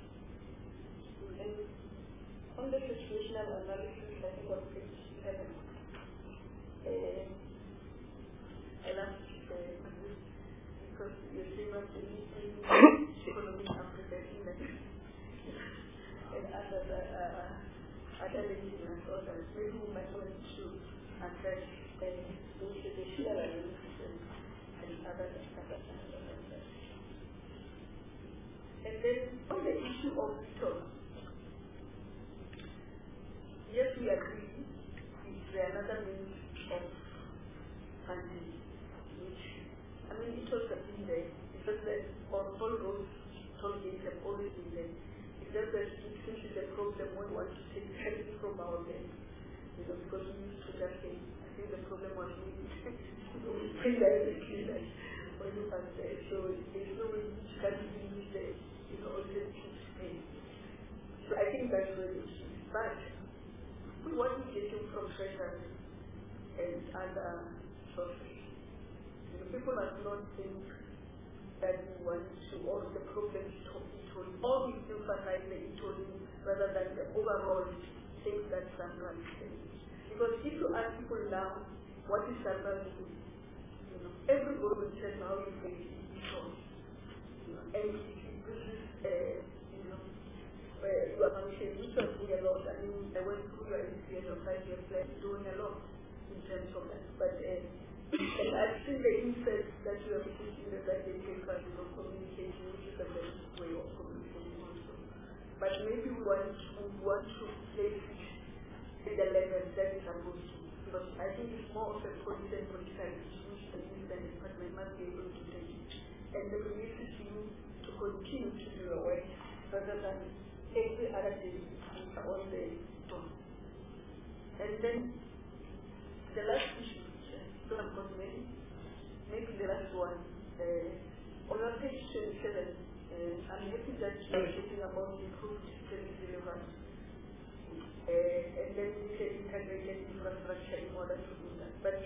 And on the situational analysis, I think on page seven, uh, I love uh, because you're saying about the economic unpreparedness and other uh, other things and others. Maybe we might want to address the institutional analysis and other other other. And then on the issue of return, yes, we agree it's another means of funding, which, I mean, it was been there. It's just that on all roads, toll gates have always been there. It's just that it seems it's a problem when we want to take credit from our bank, you know, because we used to just say, I think the problem was we pay directly like when you pass there. So there's no way you can use the, you know, alternative pay. So I think that's really key. But what we get from treasury and other sources, you know, people must not think that we want to, or the problem is totally, or we emphasize the e-tolling rather than the overall things that Sandra is saying. Because if you ask people now, what is Sandra doing? You know, everybody will tell you how you pay e-toll. You know, and this is, uh, you know, Uh, you are mentioning you are doing a lot. I mean, I went through your experience of five-year plan, doing a lot in terms of that. But uh, and I've seen the interest that you are putting in that they take part of communication, which is a very good way of communicating also. But maybe we want to, we want to place it at the level that is supposed to. Because I think it's more of a policy and political issue which the minister and department must be able to take it. And the releases you to continue to do your work rather than every other thing on the top. And then the last issue, so I've got many, maybe the last one, uh, On our page twenty-seven, uh, I'm happy that you're talking about improved service delivery. Uh, and then we can integrate infrastructure in order to do that. But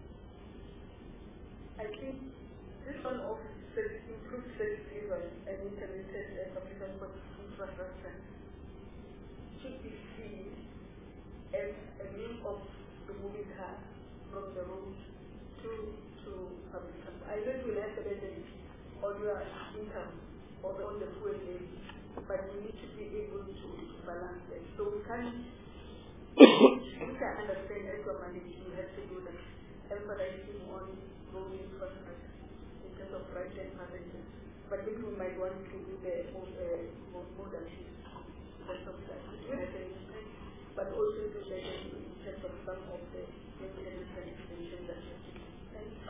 I think this one of service, improved service delivery and integrated uh, sufficient infrastructure should be seen as a means of removing car from the road to to public transport. I know you will have evidence on your income or on the fuel bill, but we need to be able to, to balance that. So we can, we can understand as government we have to do that, emphasizing on road infrastructure in terms of right and passengers. But then we might want to do the uh, modal shift in terms of that. But also to the in terms of some of the maintenance and extension that we have. Thank you.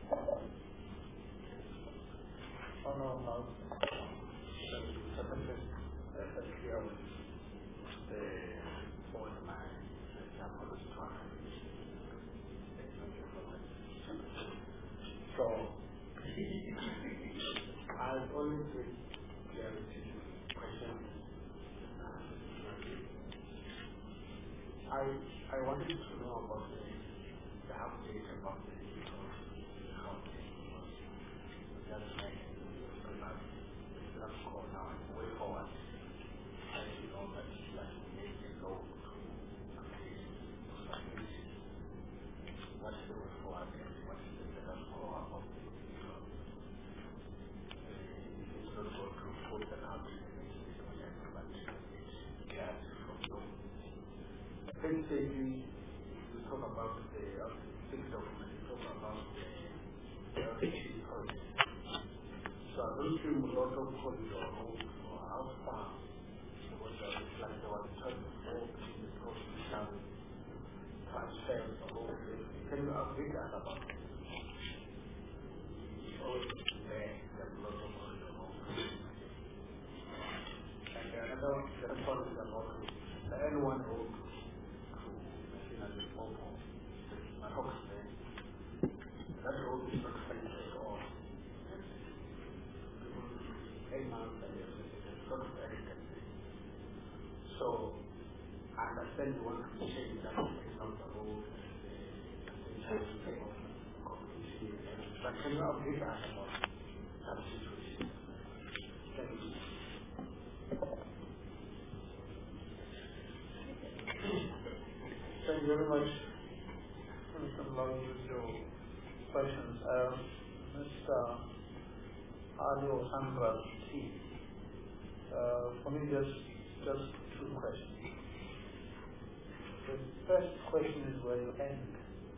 Oh no, no. So, I've always been clarity questions. I I wanted to know about the, the update about the housing. Just like let's call now and way forward. I should know that like make a law to update what's the way forward and what's the status quo of the it's not going to put an update but it gets from law. Basically, you talk about the six documents, you talk about the L T C project. So I don't see a lot of corridor road or how far was uh, like there was a church before between the provincial transfers of all this. Can you update us about it? It's always there, there's a lot of corridor road. And the other one, the other one is about the N one road. That road is not fenced at all. Eight miles and it's not very fenced. So I understand you want to change that it's not the road and the completely. But can you update us about that situation? Thank you. Thank you very much. With your questions. Um, Mister Adio Sandra T. Uh, for me, just just two questions. The first question is where you end.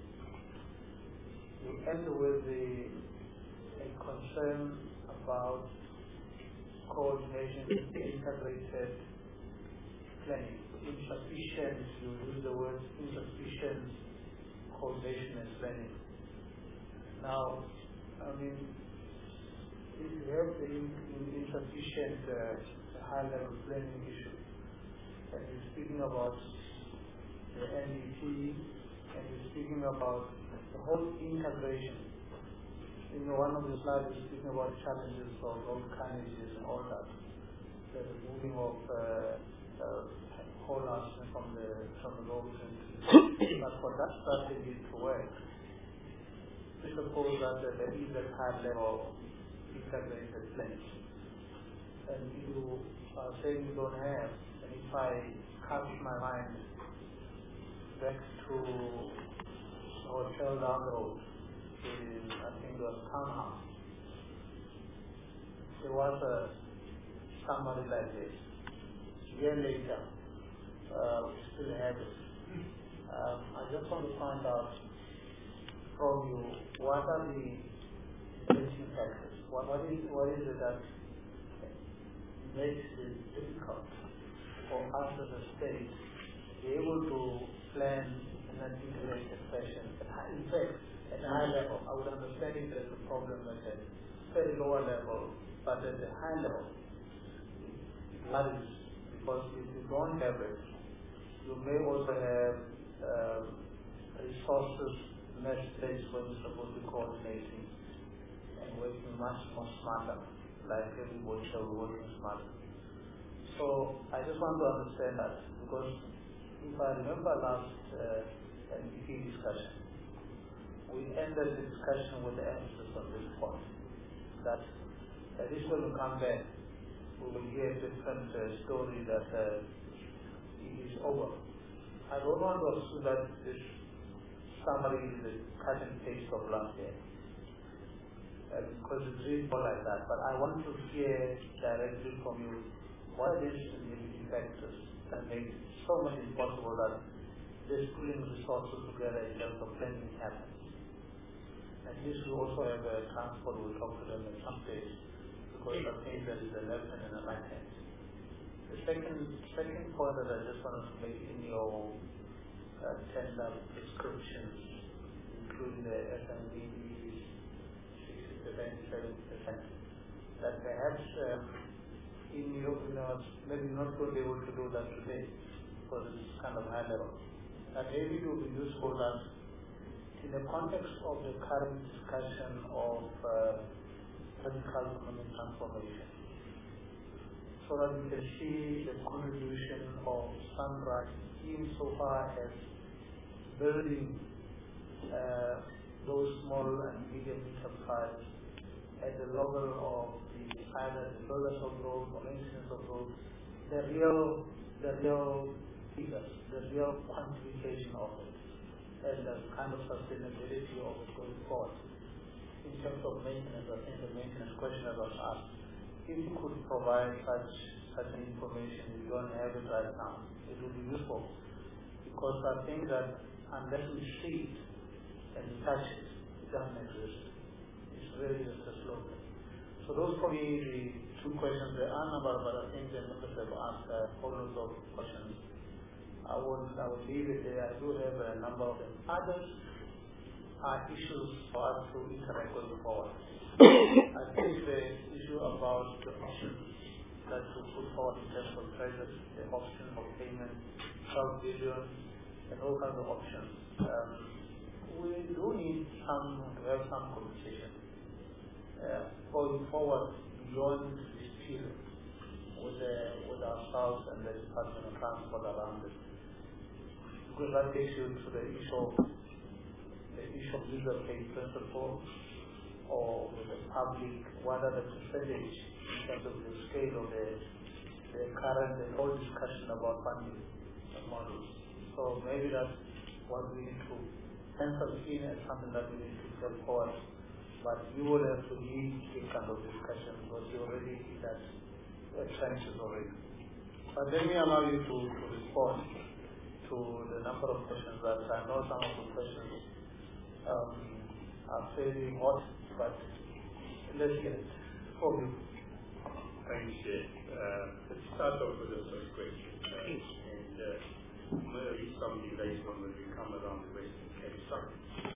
You end with the a concern about coordination, integrated planning, insufficient. You use the word insufficient coordination and planning. Now, I mean, if you have the in, in insufficient uh, high-level planning issue, and you're speaking about the N D P, and you're speaking about the whole integration. You know, one of the slides is speaking about challenges of road carnages and all that. The moving of uh, uh, haulers from the from the roads and but for that strategy to work, we suppose that there is a high level integrated plans. And you are saying you don't have, and if I cast my mind back to a hotel down the road, in, I think it was Townhouse, there was a, somebody like this. A year later, uh, we still have it. Um, I just want to find out from you what are the limiting factors? What, what is what is it that makes it difficult for us as a state to be able to plan in an integrated fashion? In fact, at a high level, I would understand if there's a problem at a very lower level, but at a high level, that is because if you don't have it, you may also have um, resources necessary when you're supposed to be coordinating. and working much more smarter, like everybody shall be working smarter. So I just want to understand that, because if I remember last uh, N P P discussion, we ended the discussion with the emphasis on this point, that uh, this when we come back, we will hear a different uh, story that uh, it is over. I don't want to assume that this summary is the cut and paste of last year, uh, because it's really more like that. But I want to hear directly from you what is the limiting factors that make it so much impossible that this pulling resources together in terms of planning happens. At least we also have a transport, we'll talk to them at some stage, because I think there is a left hand and a right hand. The second, second point that I just wanted to make in your uh, tender prescriptions, including the S M B, sixty percent, seventy percent, that perhaps um, in your, you know, maybe not going to be able to do that today, because it's kind of high level. That maybe it will be useful that in the context of the current discussion of uh, political economic transformation, so that we can see the contribution of Sunrise insofar as building uh, those small and medium enterprise at the level of the either the builders of roads or maintenance of roads, the real, the real figures, the real quantification of it, and the kind of sustainability of it going forward. In terms of maintenance, I think the maintenance question that was asked, if you could provide such such an information, if you don't have it right now, it would be useful. Because I think that unless we see it and touch it, it doesn't exist. It's really just a slogan. So those for me the two questions. There are a number, but I think the members have asked a whole lot of questions. I will I will leave it there. I do have a number of them. Others are issues for us to interact going forward. I think the issue about the options that we put forward in terms of treasures, the option of payment, twelve billion, and all kinds of options. Um, we do need some to have some conversation uh, going forward beyond this period with the, with ourselves and the Department of Transport around it. Because that takes you to the issue of the issue of user pay principle, or with the public, what are the percentage in terms of the scale of the, the current and whole discussion about funding models. So maybe that's what we need to pencil in as something that we need to step forward. But you will have to lead this kind of discussion because you're already in that trenches already. But let me allow you to, to respond to the number of questions that I know some of the questions um, are fairly hot, but let's get it. From you. Thanks, Chair. Uh, let's start off with the first question. Uh, and uh, I'm going to read something based on when we come around the Western Cape Summit.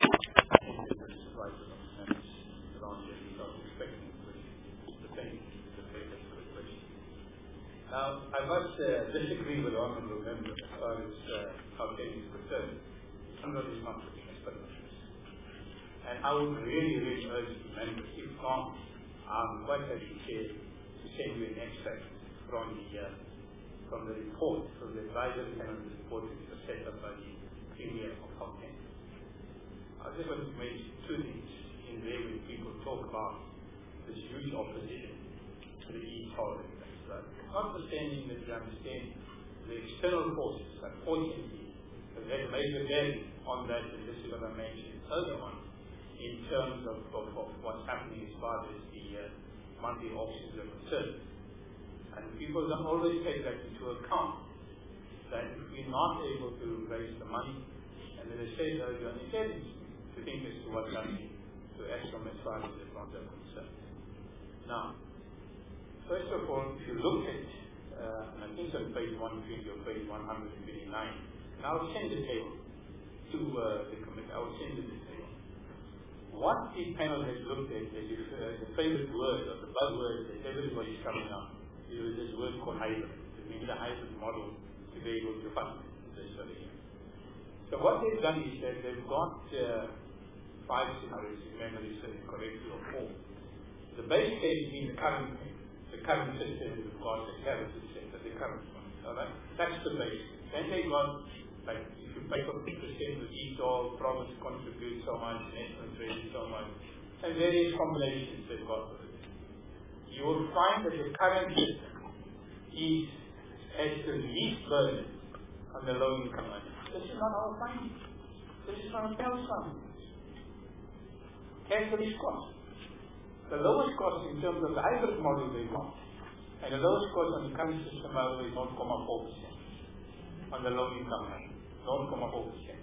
And this is right on the minutes around here. We are expecting the question. So thank you. That's a good question. Now, I must uh, disagree with honourable member as far as uh, how Kenya is concerned. Sunrise is not looking at special. And I would really, really urge the members, if not, I'm quite happy to send you an extract from the uh, from the report, from the advisory panel report that was set up by the Premier of Gauteng. I just want to mention two things in there when people talk about this huge opposition to the e-toll. Right? Notwithstanding that we understand the external forces, unfortunately, have had a major bearing on that, and this is what I mentioned earlier on, in terms of, of, of what's happening as far as the uh, monthly auctions are concerned. And people don't always take that into account, that if we're not able to raise the money, and as I said earlier on, it's to think as to what's happening to Eskom as far as the funds are concerned. Now, first of all, if you look at, uh, and I think it's on page one twenty or page one twenty-nine, and I'll send the table to uh, the committee, I'll send it to the table. What the panel has looked at, is uh, the favorite word or the buzzword that everybody's coming up, is this word called hybrid. We need a hybrid model to be able to fund this sort of thing. So what they've done is that they've got uh, five scenarios, if memory serves correctly, or four. The base case being the current the current system we've got, the current system, the current one. Alright? That's the base. Then they got, like, if you pay for fifty percent with each all, province contribute so much, national trade so much, and various combinations they've got with it. You will find that the current system is as the least burden on the low income earners. This is not our finding. This is from Pell's findings. Here's the least cost. The lowest cost in terms of the hybrid model they want, and the lowest cost on the current system model is zero point four percent on the low income earners. zero point four percent.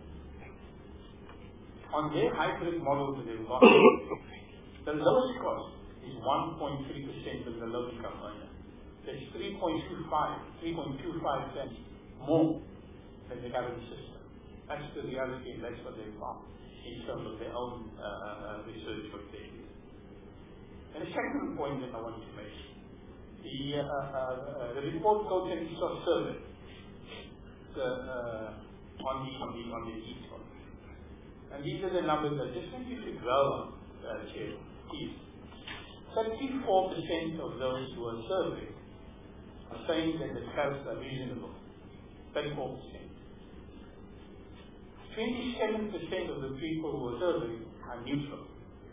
On their hybrid model that they've got, the lowest cost is one point three percent of the low income earner. That's three point two five cents more than the current system. That's the reality, and that's what they found in terms of their own uh, uh, research work they did. And the second point that I want to make, the, uh, uh, uh, the report goes and Ipsos survey the, uh, on the on the on the Ipsos. And these are the numbers that just want you to dwell on, uh, Chair, is thirty-four percent of those who are surveyed are saying that the tariffs are reasonable. thirty-four percent. twenty-seven percent of the people who are surveyed are neutral.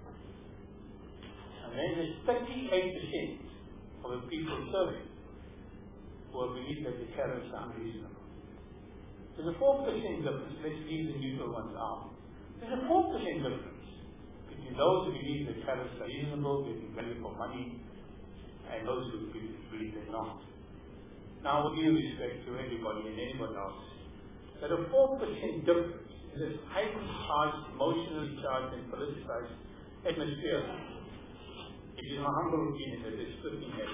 And then there's thirty-eight percent of the people surveyed who believe that the tariffs are unreasonable. There's a four percent difference. Let's leave the neutral ones out. There's a four percent difference between those who believe that tariffs are reasonable, getting value for money, and those who believe they're not. Now, with due respect to everybody and anyone else, that a four percent difference in this highly charged, emotionally charged, and politicized atmosphere, it is my humble opinion that it's flipping head.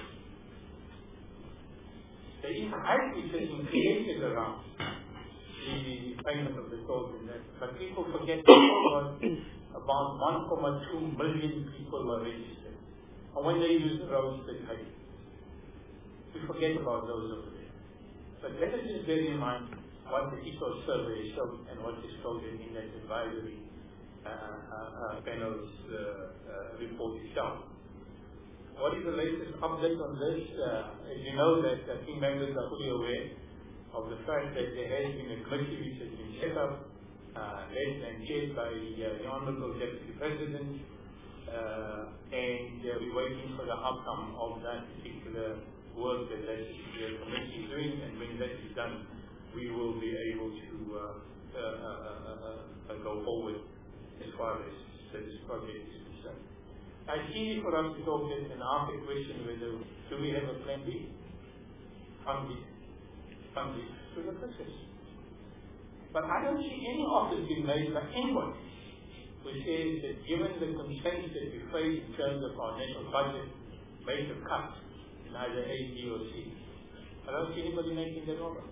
There is hype which has been created around the payment of the tolls in that, but people forget that about one point two million people were registered. And when they use the roads, they pay. We forget about those over there. But let us just bear in mind what the Ipsos survey showed and what is quoted in that advisory uh, uh, uh, panel's uh, uh, report itself. What is the latest update on this? Uh, as you know, that uh, team members are fully aware of the fact that there has been a committee which has been set up, uh, led and chaired by the, uh, the Honourable Deputy President, uh, and uh, we're waiting for the outcome of that particular work that that particular committee is doing, and when that is done, we will be able to uh, uh, uh, uh, uh, go forward as far as this project is concerned. I see for us to talk and ask a question whether do we have a plan B? Funding. Funding to the process. But I don't see any offers being made by anyone who says that given the constraints that we face in terms of our national budget, make a cut in either A, B, or C. I don't see anybody making that offer.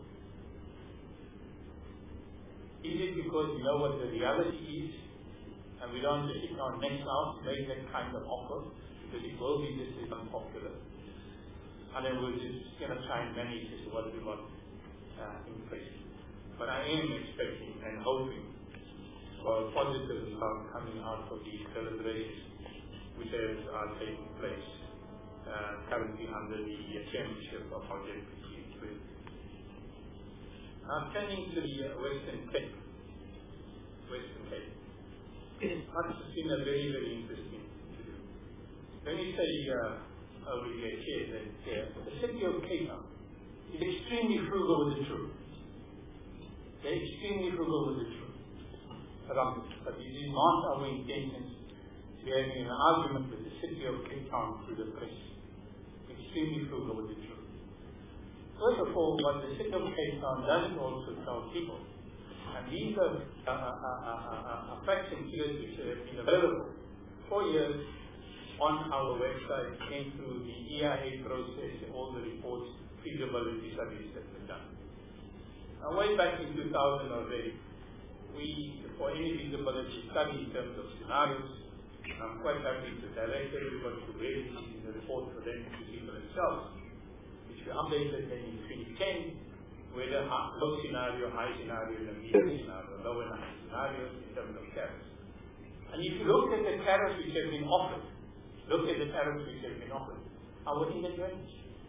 Is it because we know what the reality is and we don't just sit our necks out to make that kind of offer because it will be just as unpopular? And then we'll just you know, try and manage this what we want uh, in place. But I am expecting and hoping for a positive result coming out of these deliberations which are taking place uh, currently under the uh, chairmanship of our Deputy President. Now turning to the uh, Western Cape. Western Cape. Much has been a very, very interesting to do. When you say uh, over here, Chair, that uh, the city of Cape Town is extremely frugal with the truth. They're extremely frugal with the truth around it. But it is not our intention to be having an argument with the city of Cape Town through the press. Extremely frugal with the truth. First of all, what the city of Cape Town does also tell people, and these are uh, uh, uh, uh, uh, facts and figures which have been available for years on our website and through the E I A process and all the reports, feasibility studies that were done. Now, way back in two thousand already, we, for any feasibility study in terms of scenarios, I'm quite happy to direct everybody to read in the report for them to see for themselves, which we updated then in twenty ten, whether low scenario, high scenario, and a medium scenario, low and high scenarios in terms of tariffs. And if you look at the tariffs which have been offered look at the tariffs which have been offered, are within the range.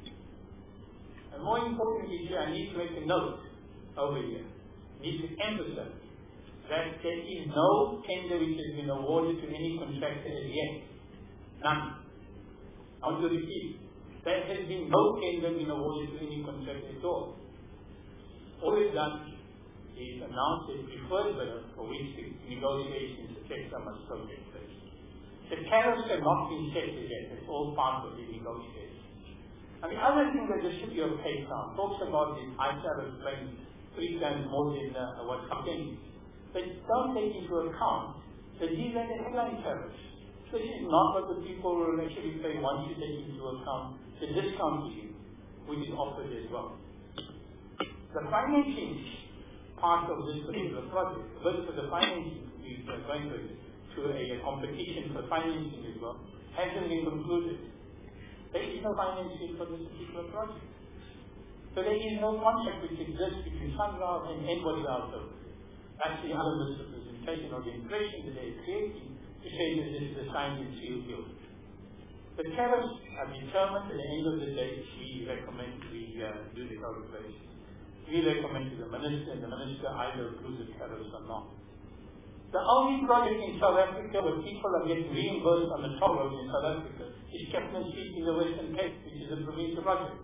And more importantly, I need to make a note over here. I need to emphasize that there is no tender which has been awarded to any contractor as yet. None. I want to repeat. There has been no tender been awarded to any contractor at all. All it's done is announced a preferred bidder for which the negotiations to take some must take place. The tariffs have not been set yet. It's all part of the negotiations. And the other thing that the city of Cape Town talks about is high tariff claims three times more than uh, what's happening. They don't take into account that these are the headline tariffs. This is not what the people will actually pay once you take into account the discount regime, which is offered as well. The financing part of this particular project, but for the financing, we are going to, to a, a competition for financing as well, hasn't been concluded. There is no financing for this particular project. So there is no contract which exists between Sunrise and anybody else over there. That's the other misrepresentation or the impression that they're creating to say that this is a signed and sealed deal. The tariffs are determined at the end of the day. We recommend we uh, do the calculation. We recommend to the minister, and the minister either approves the tariffs or not. The only project in South Africa where people are getting reimbursed on the toll roads in South Africa is Captain Street in the Western Cape, which is a provincial project.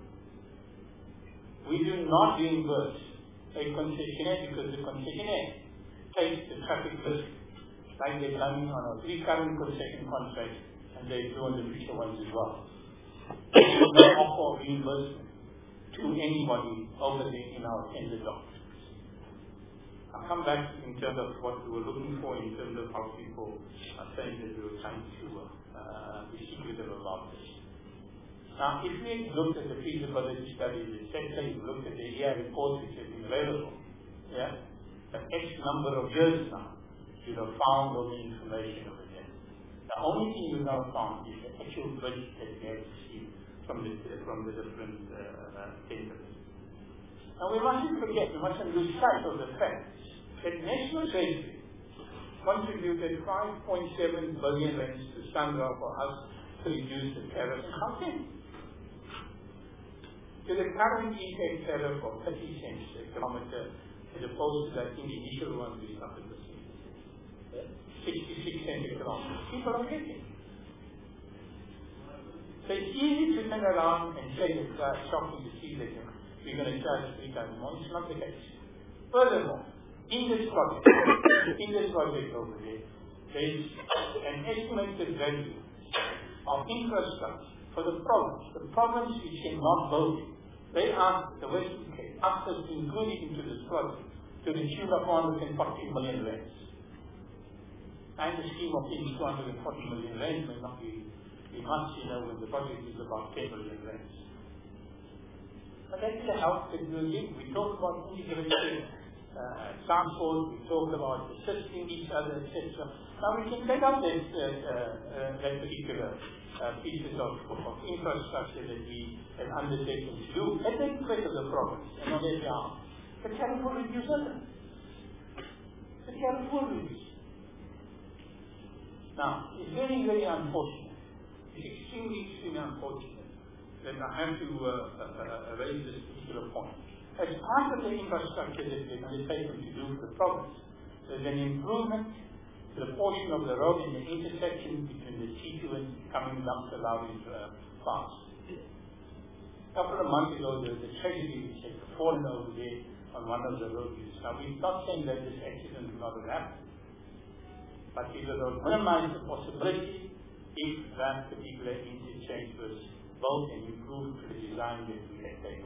We do not reimburse a concessionaire because the concessionaire takes the traffic risk, like they've done on our three current concession contracts, and they do on the future ones as well. There is no offer of reimbursement to anybody over there in our tender documents. I'll come back in terms of what we were looking for in terms of how people are saying that we were trying to uh, be secretive about this. Now, if we looked at the feasibility studies, et cetera, we looked at the E I reports which have been available, yeah, for X number of years now, you have found all the information over there. The only thing you've now found is the actual budget that we have received from the, from the different uh, tenders. Now, we mustn't forget, we mustn't lose sight of the fact that National Treasury contributed five point seven billion rands to Sunrise for us to reduce the tariff in Gauteng. To the current e-take tariff of thirty cents a kilometre, as opposed to that in the initial one we started to see. sixty-six cents a kilometre. People are getting. So it's easy to turn around and say it's uh, shocking to see that we're going to charge three times more. It's not the case. Furthermore, in this project, in this project over there, there is an estimated value of infrastructure for the province. The province which cannot build it. They are the Western Cape, after including into this project, to the tune of one hundred forty million rands. And the scheme of things two hundred forty million rands may not be, be much, you know, when the project is about ten million rands. But that's the help that we'll give. We talk about integrated uh, transport, we talk about assisting each other, et cetera. Now we can take up this, uh, uh, uh, that particular uh, pieces of, of infrastructure that we have undertaken to do at the request of the province and on their behalf. The tariff will reduce other. The tariff will reduce. Now, it's very, very unfortunate. It's extremely, extremely unfortunate that I have to uh, uh, uh, raise this particular point. As part of the infrastructure that we've undertaken to do for the province, there's an improvement to the portion of the road in the intersection between the T two and coming down to Lowry uh, Pass. A couple of months ago, there was a tragedy which had fallen over there on one of the roads. Now, we're not saying that this accident will not have happened, but it will minimize the possibility if that particular interchange was built and improved to the design that we had taken.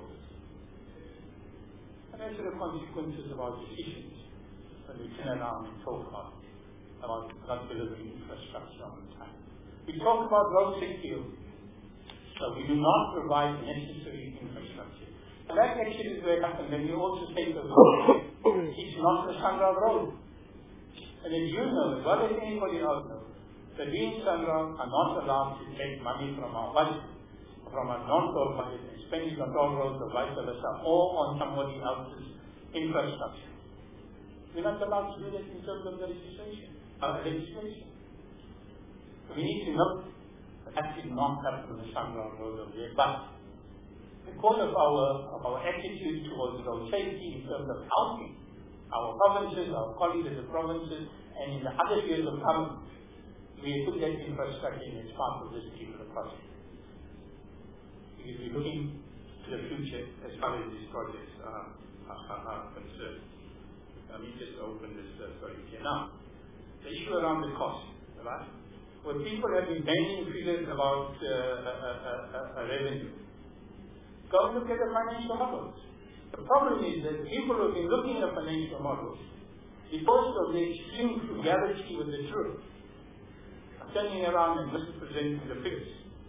And those are the consequences of our decisions when we turn around and talk about, about not delivering infrastructure on time. We talk about road safety, so we do not provide necessary infrastructure. And that actually is where it happens. Then you also say the road, it's not the Sunrise Road. And as you know, as well as anybody else knows, that we in Sunrise are not allowed to take money from our budget, from our non-toll budget, and spend it on toll roads or vice versa, or on somebody else's infrastructure. We're not allowed to do that in terms of the legislation. Uh, legislation. We need to note that actually not happen with the Sunrise Road over there. But because of our of our attitude towards road safety in terms of housing, our provinces, our colleagues in the provinces, and in the other areas of government, we put that infrastructure in as part of this particular project. Because we're looking to the future as far as these projects are, are, are concerned. Let me just open this uh, sorry here. Now, the issue around the cost, right? Where people have been banging figures about uh, uh, uh, uh, uh, revenue. Go look at the financial models. The problem is that people who have been looking at financial models, because of the extreme frugality with the truth, are turning around and misrepresenting the figures.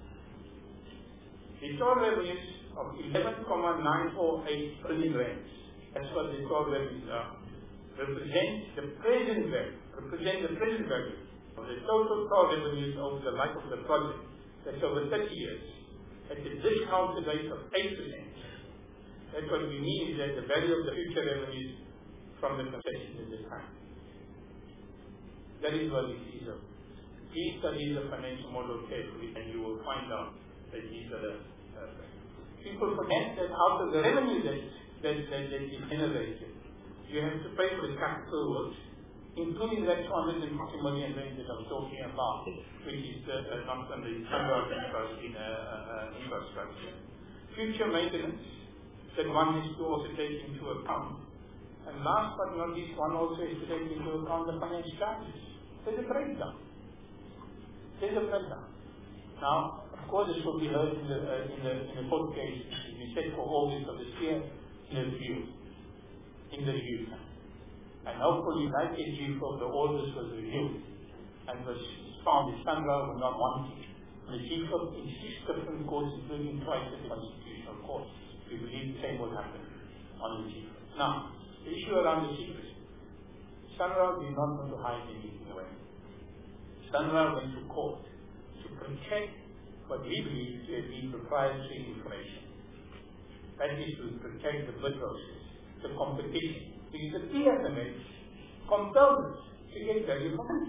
The total revenues of eleven point nine four eight billion rands, that's what the total revenues are, represent the present value, represent the present value of the total total revenues over the life of the project, that's over thirty years, at a discounted rate of eight percent. That's what we mean is that the value of the future revenues from the concession at this time. That is what it is. Please study the financial model carefully and you will find out that these are the uh, people forget that out of the revenue that, that, that, that is generated, you have to pay for the capital works, including that two hundred fifty million rand that I was talking about, which is uh, uh, not on the standard infrastructure. Future maintenance that one has to also take into account. And last but not least, one also has to take into account the finance charges. There's a breakdown. There's a breakdown. Now, of course, this will be heard in the, uh, in the, in the court case, we said for all this of the sphere in the review. In the review. And hopefully that issue of the orders was reviewed and was found that Sunrise were not wanting. The chief of in six different courts, including twice at the Constitutional Court, we believe the same will happen on the chief. Now, the issue around the secrecy. Sunrise did not want to hide anything away. Sunrise went to court to protect what we believe to be proprietary information. That is to protect the bid process, the competition. Because the P S M H compels us to get value for money.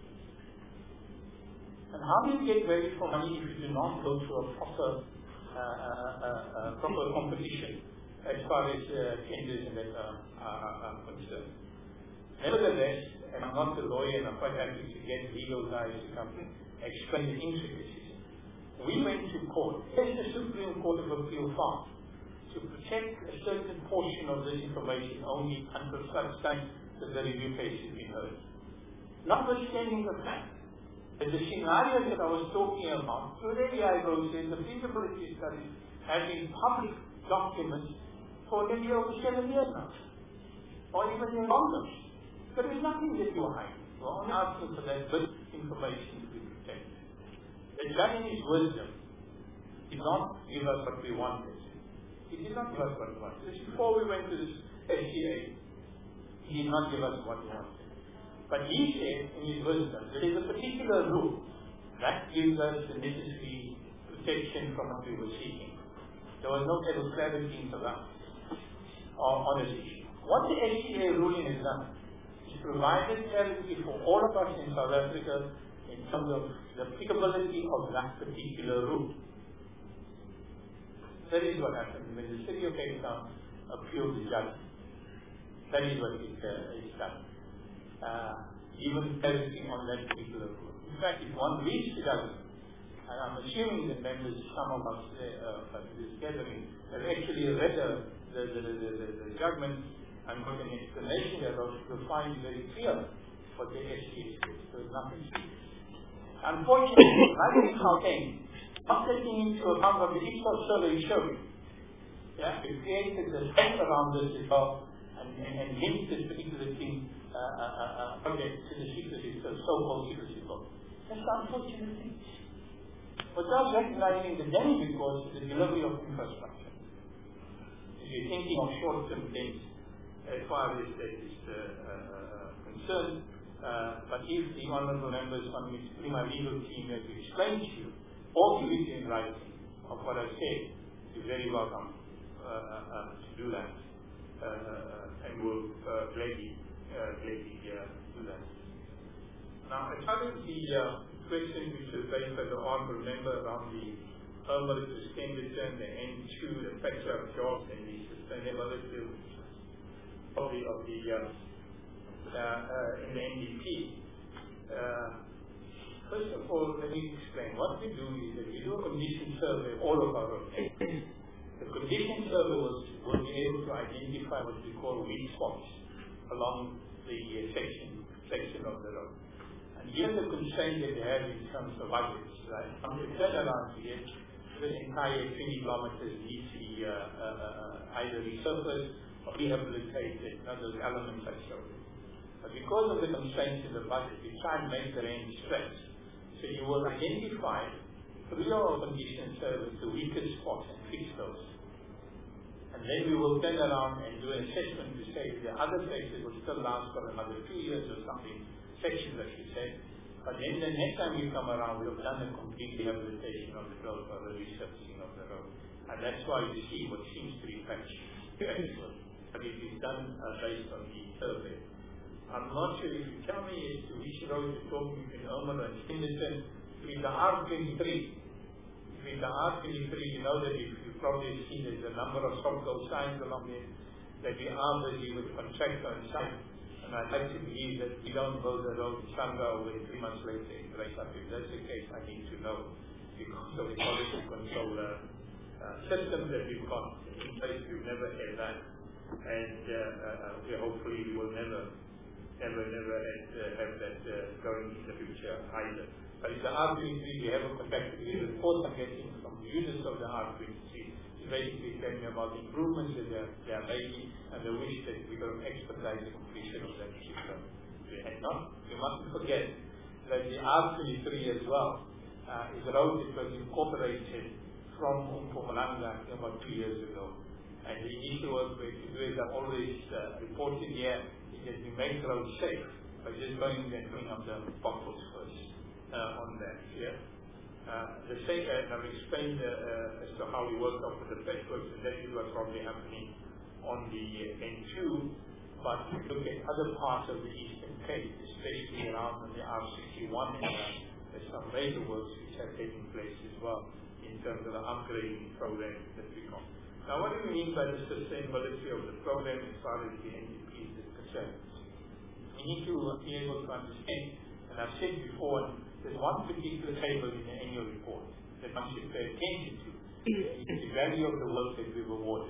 And how do you get value for money if you do not go through a proper, uh, uh, uh, uh, proper competition as far as uh, tenders and that are, are, are concerned? Nevertheless, and I'm not a lawyer and I'm quite happy to get legal guys to come explain the intricacies. We went to court, as the Supreme Court of Appeal found, to protect a certain portion of this information only until such time that the review case has been heard. Notwithstanding the fact that the scenario that I was talking about, through the A I process, the feasibility studies have been public documents for nearly over seven years now, or even longer. There is nothing that you hide. We're only asking for that good information to be protected. The judge in his wisdom did not give us what we wanted. He did not give us what we wanted. Before we went to this S C A, he did not give us what we wanted. But he said in his wisdom, there is a particular rule that gives us the necessary protection from what we were seeking. There was no kind of clarity into that or on this issue. What the S C A ruling has done is provided clarity for all of us in South Africa in terms of the applicability of that particular rule. That is what happened when the city of Cape Town appealed the judgment. That is what it uh, is done. Uh, even clarity on that particular rule. In fact, if one reads the judgment, and I'm assuming that members, some of us uh, in this gathering, have actually read the, the, the, the, the, the judgment and got an explanation thereof, you'll find very clear what the S C A says. There is nothing secret. Unfortunately, like in Gauteng, not taking into account what the Ipsos survey showed, yeah, it created the space around this as well, and, and, and linked this particular thing, uh, uh, uh, project to the secrecy, the so-called secrecy law. That's the unfortunate thing. Without recognizing the damage it was to the delivery of infrastructure. If you're thinking of short-term things, as far as that is uh, uh, concerned, uh, but if the honourable members on my legal team has explained to you, or give it in writing of what I said, you're very welcome uh, uh, to do that. Uh, uh, and we'll uh, gladly, uh, gladly uh, do that. Now, as far as the uh, question which was raised by the honorable member around the permanent expenditure and the N two, the factor of jobs and the sustainability of the, of the uh, uh, uh, in the N D P. Uh, first of all, let me explain. What we do is that we do a condition survey of all of our roads. The condition survey was, will be able to identify what we call weak spots along the uh, section, section of the road. And given the constraint that they have in terms of budgets, right, from the turnaround period, the entire twenty kilometers needs to be uh, uh, uh, either resurfaced or rehabilitated, you know, those elements I showed you. But because of the constraints in the budget, we try and make the range stretch. So you will identify through your condition service the weakest spots and fix those. And then we will turn around and do an assessment to say the other sections will still last for another two years or something, sections as you said. But then the next time we come around, we've done a complete rehabilitation of the road or the resurfacing of the road. And that's why you see what seems to be factual. But it is done uh, based on the survey. I'm not sure if you tell me as to which road you're talking between Elmer and Henderson. With the R twenty-three, with the R twenty-three, you know that if you've probably seen there's a number of stop-go signs along there, that we are busy with contractor and sign. And I'd like to believe that we don't build the road in Sangha when three months later it breaks up. If that's the case, I need to know because of the quality control uh, uh, systems that we've got in place. We've never had that. And uh, uh, we hopefully we will never, never, never have, uh, have that uh, going in the future either. But it's the R twenty-three, we have a contact with the report I'm getting from the users of the R twenty-three. Basically telling me about the improvements that they're, they're making and the wish that we could expedite the completion of that particular. And not, you mustn't forget that the R twenty-three as well uh, is a road that was incorporated from Mpumalanga about two years ago. And the initial work we do is I've always uh, reported here is that we make the road safe by just going and putting up the potholes first uh, on that. Yeah. Uh, the same, uh, and I've explained uh, uh, as to how we work out with the patchworks, and that is what's probably happening on the uh, N two. But if you look at other parts of the Eastern Cape, especially around the R sixty-one area, there's some major works which are taking place as well in terms of the upgrading program that we got. Now, what do we mean by the sustainability of the program as far as the N D P is concerned? We need to be able to understand, and I've said before, there's one particular table in the annual report that one should pay attention to. It's the value of the work that we've awarded.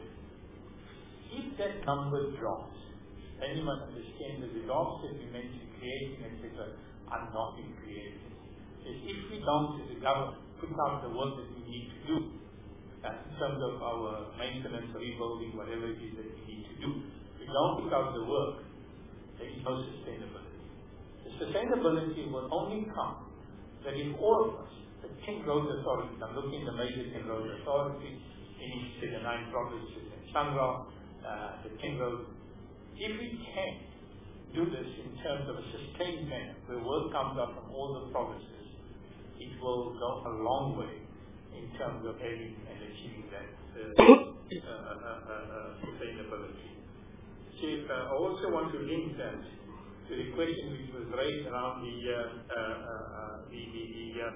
If that number drops, then you must understand that the jobs that we mentioned creating, et cetera, are not being created. If we don't, as a government, put out the work that we need to do, uh, in terms of our maintenance, rebuilding, whatever it is that we need to do, if we don't put out the work, there is no sustainability. The sustainability will only come that if all of us, the ten road authorities, I'm looking at the major ten road authorities, in each of the nine provinces in Sangha, uh, the ten road, if we can do this in terms of a sustained manner, where work comes up from all the provinces, it will go a long way in terms of having and achieving that uh, uh, uh, uh, uh, sustainability. See, uh, I also want to link that to the question which was raised around the uh, uh, uh, the the the, uh,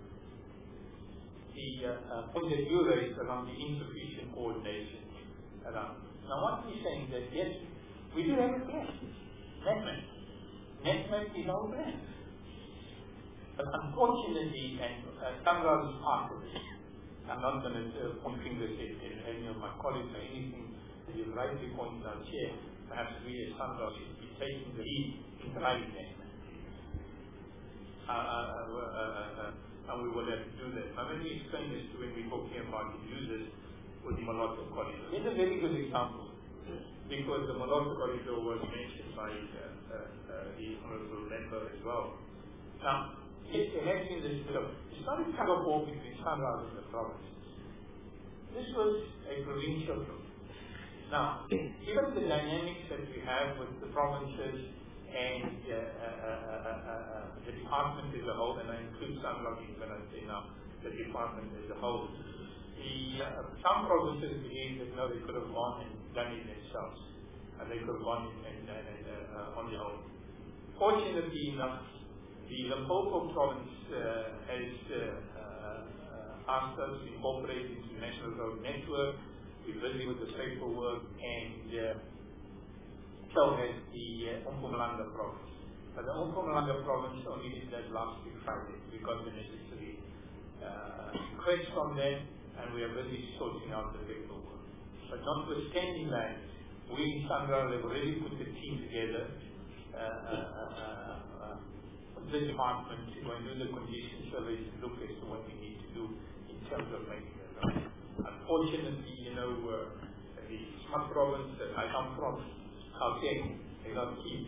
the uh, uh, point that you raised around the insufficient coordination around. Now, what we're saying is that yes, we do have a plan. NetMed. NetMed is our plan. But unfortunately, and uh, Sangha is part of it. I'm not going to uh, point fingers at any of my colleagues or anything that you rightly pointed out here. Perhaps we as Sangha should be taking the lead in driving that. Uh, uh, uh, uh, uh, and we will have to do that. Now, let me explain this to when we're talking about the users with the Moloto corridor. It's a very good example because the Moloto corridor was mentioned by uh, uh, uh, the Honorable Member as well. Now, it, it has been this sort of, it's not a tug of war between Sangha and the provinces. This was a provincial group. Now, given the dynamics that we have with the provinces and uh, uh, uh, uh, uh, the department as a whole, and I include some of you when I say now the department as a whole, the, uh, some provinces believe that no, they could have gone and done it themselves, and they could have gone and, and, and uh, uh, on their own. Fortunately enough, The Limpopo province uh, has uh, uh, asked us to incorporate into the National Road Network. We're busy with the paperwork, and uh, so has the uh, Mpumalanga province. But the Mpumalanga province only did that last week Friday. We got the necessary uh, request from them, and we are busy sorting out the paperwork. But notwithstanding that, we in SANRAL have already put the team together. Uh, uh, uh, uh, the department to go and do the condition surveys and look as to what we need to do in terms of making it right. Unfortunately, you know, uh, the smart province that I come from, Gauteng, they are not keen.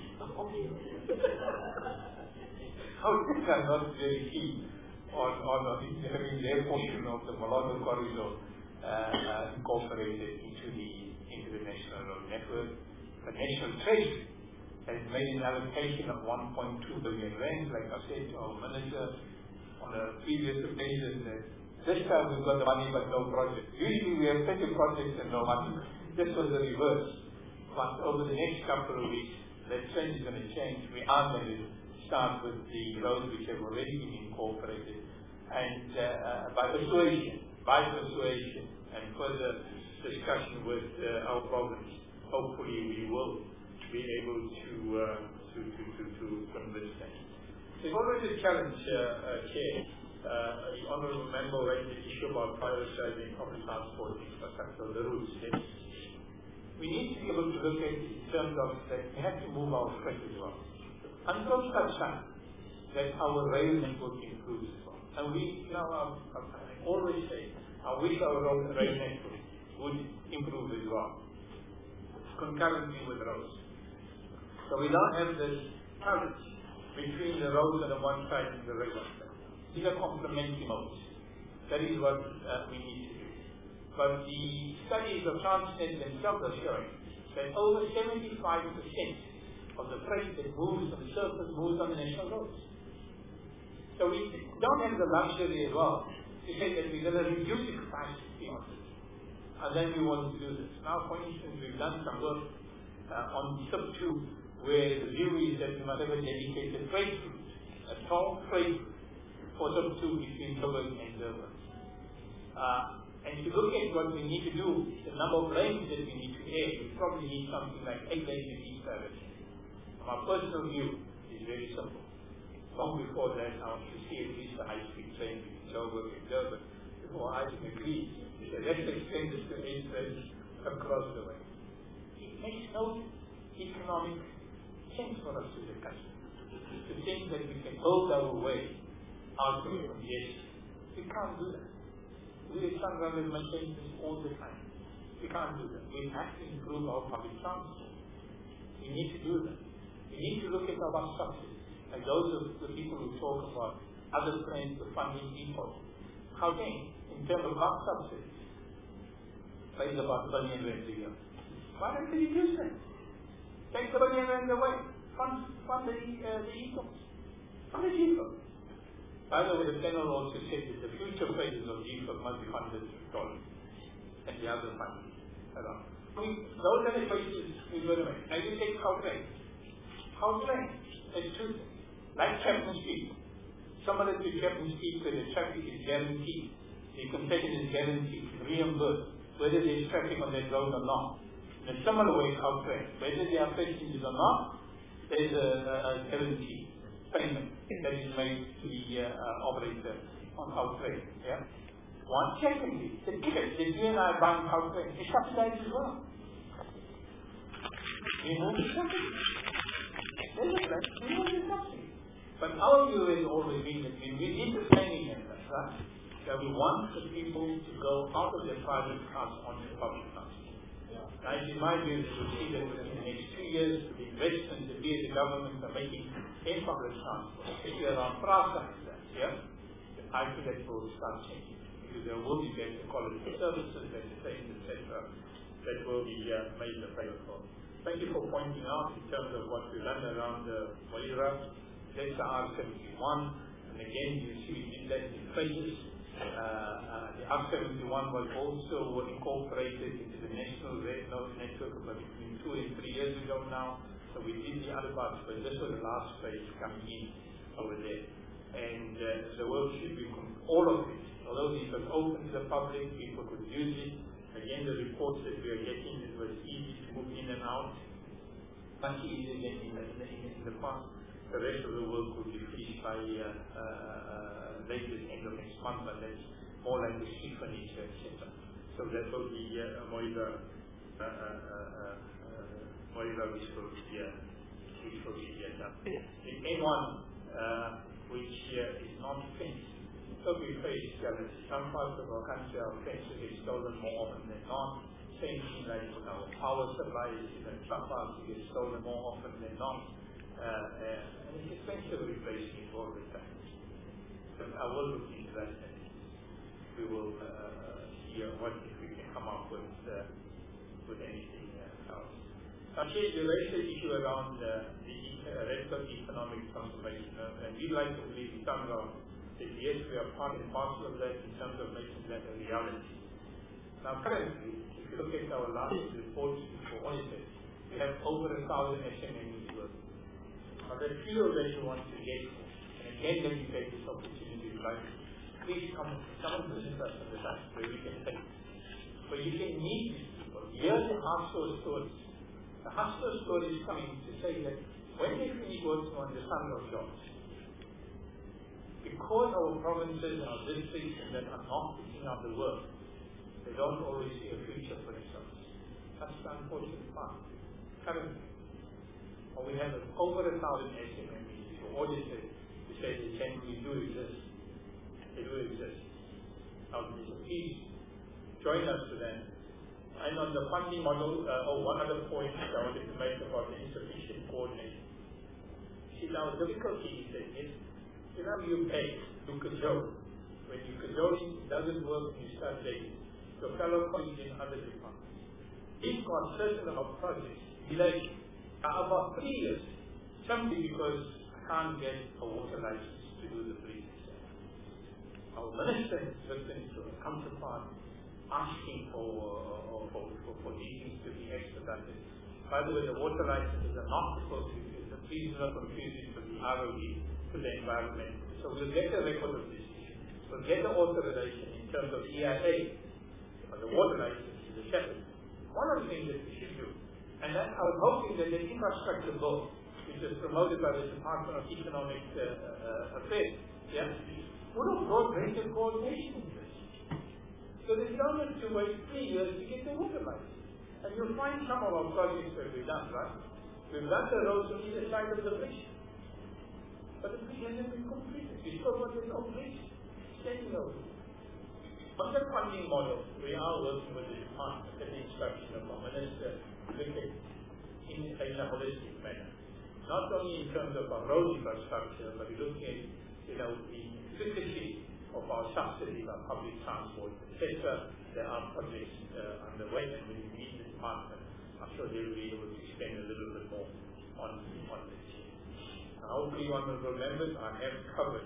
Gauteng are not very keen on, on having their portion of the Moloto corridor uh, uh, incorporated into the into the national road network. The National Treasury has made an allocation of one point two billion rand, like I said to our minister on a previous occasion. That this time we've got the money but no project. Usually we have plenty of projects and no money. This was the reverse. But over the next couple of weeks, that trend is going to change. We are going to start with the roads which have already been incorporated, and uh, uh, by persuasion, by persuasion, and further discussion with uh, our province, hopefully we will be able to, uh, to, to, to, to convince them. There's always a challenge, uh, uh, Chair. Uh, the Honourable Member raised the issue about prioritizing public transport infrastructure, the routes. Yes. We need to be able to look at it in terms of that we have to move our freight as well. Until such time that our rail network improves as well. And we, you know, I, I always say, I wish our rail network would improve as well, concurrently with roads. So we don't have this challenge between the roads on the one side and the rail on the other. These are complementary modes. That is what uh, we need to do. But the studies of Transnet themselves are showing that over seventy-five percent of the freight that moves on the surface moves on the national roads. So we don't have the luxury as well to say that we're going to reduce the capacity on this. And then we want to do this. Now, for instance, we've done some work uh, on SIP two, where the view is that we must have a dedicated freight route, a toll freight route for SIP two between Joburg and Durban. Uh, and if you look at what we need to do, the number of lanes that we need to add, we probably need something like eight lanes in each direction. From our personal view, it's very simple. Long before that, I want to see at least a high-speed train between Joburg and Durban before I can agree. So let's extend this to eight lanes across the way. It makes no economic sense for us to discuss. To think that we can build our way out of congestion. We can't do that. We at SANRAL have maintained this all the time. We can't do that. We have to improve our public transport. We need to do that. We need to look at our bus subsidies. Like those of the people who talk about other plans for funding people. How then, in terms of bus subsidies, pays about a billion rand a year. Why don't we reduce them? Take the billion rand away. Fund, fund the, uh, the e-coms. Fund the e-coms. By the way, the panel also said that the future phases of G F O C must be funded with dollars and the other funding. We, those are the places we will make. Now you take Gauteng. Gauteng is two things. Like Chapman Street. Similar to Chapman Street where the traffic is guaranteed, the concession is guaranteed, reimbursed, whether there is traffic on that road or not. In a similar way, Gauteng, whether there are passengers or not, there is a, a, a guarantee payment that is made to the uh, operator on Gauteng. Yeah? One, secondly, the ticket that you and I buy on Gauteng is subsidized as well. Remove the subsidy. There's a plan, remove the subsidy. But our view has always been that when we did the planning in that, right, that we want the people to go out of their private cars onto public transport. Now, in my view, you see that within the next two years, the investments that we as the government are making in public transport, especially around Prasa, yeah, I think that will start changing. Because there will be better quality services, better trains, et cetera, that will be uh, made available. Thank you for pointing out in terms of what we've done around the uh, Moira, that's the R seventy-one, and again, you see in that in phases. Uh, uh, the R seventy-one was also incorporated into the National Red Nose Network about between two and three years ago now. So we did the other parts, but this was the last phase coming in over there. And uh, the work should be, all of it, although it was open to the public, people could use it. Again, the reports that we are getting, it was easy to move in and out, much easier than in the, in, in the past. The rest of the work will be finished by uh, uh, latest end of next month, but that's more like the street furniture, et cetera. So that will be uh, Moira, uh, uh, uh, uh, Moira, which will be, uh, which will be uh, done. The M one, uh, which uh, is not fenced, so we face challenges. Some parts of our country are fenced to get stolen more often than not. Same thing like with our power supplies, you know, some parts get stolen more often than not. Uh, uh, and it's expensive replacing it all the time. So I will look into that and we will uh, see uh, what if we can come up with uh, with anything uh, else. Actually, you raised the issue around uh, the uh, rest of economic transformation, uh, and we'd like to believe in terms of that yes, we are part and parcel of that in terms of making that a reality. Now, currently, if you look at our last reports for auditors, we have over a thousand S M Es working. Now, there are few of them you want to get, and again, let me take this opportunity to like, please come, come and visit us at the time where we can take. But you can meet these people. Hear the hardcore stories. The hardcore story is coming to say that when they finish working on the Sunrock jobs, because our provinces and our districts and that are not picking up the work, they don't always see a future for themselves. That's the unfortunate part. Currently, or we have over a thousand S M Es who audited to say they genuinely do exist. They do exist. Now, please join us to them. And on the funding model, uh, oh, one other point that I wanted to make about the insufficient coordination. See, now the difficulty is that is, you know, you pay to cajole. When you cajole, it doesn't work and you start dating. Your fellow colleagues in other departments. He's got certain of projects delayed uh, about three years, simply because I can't get a water license to do the breathing exam. Our minister has written to a counterpart asking for, uh, for, for, for these things to be expedited. By the way, the water licenses are not supposed to be, the please not confuse it with the R O D. To the environment. So we'll get a record of this issue. We'll get the authorization in terms of E I A, or the water license to the shepherd. One of the things that we should do, and that I was hoping that the infrastructure bill, which is promoted by the Department of Economic uh, uh, Affairs, yeah, would have brought greater coordination in this. So there's no need to wait three years to get the water license. And you'll find some of our projects that we've done, right? We've done the roads on either side of the bridge. But the bridge hasn't been completed. It's got what is no bridge. Standing over. On the funding model, we are working with the department at the instruction of our minister to look at in a holistic manner. Not only in terms of our road infrastructure, but looking at, you know, the efficacy of our subsidies on public transport, et cetera. There are projects uh, underway, and when we meet the department, I'm sure they'll be able to extend a little bit more on, on this. Hopefully, honorable members, I have covered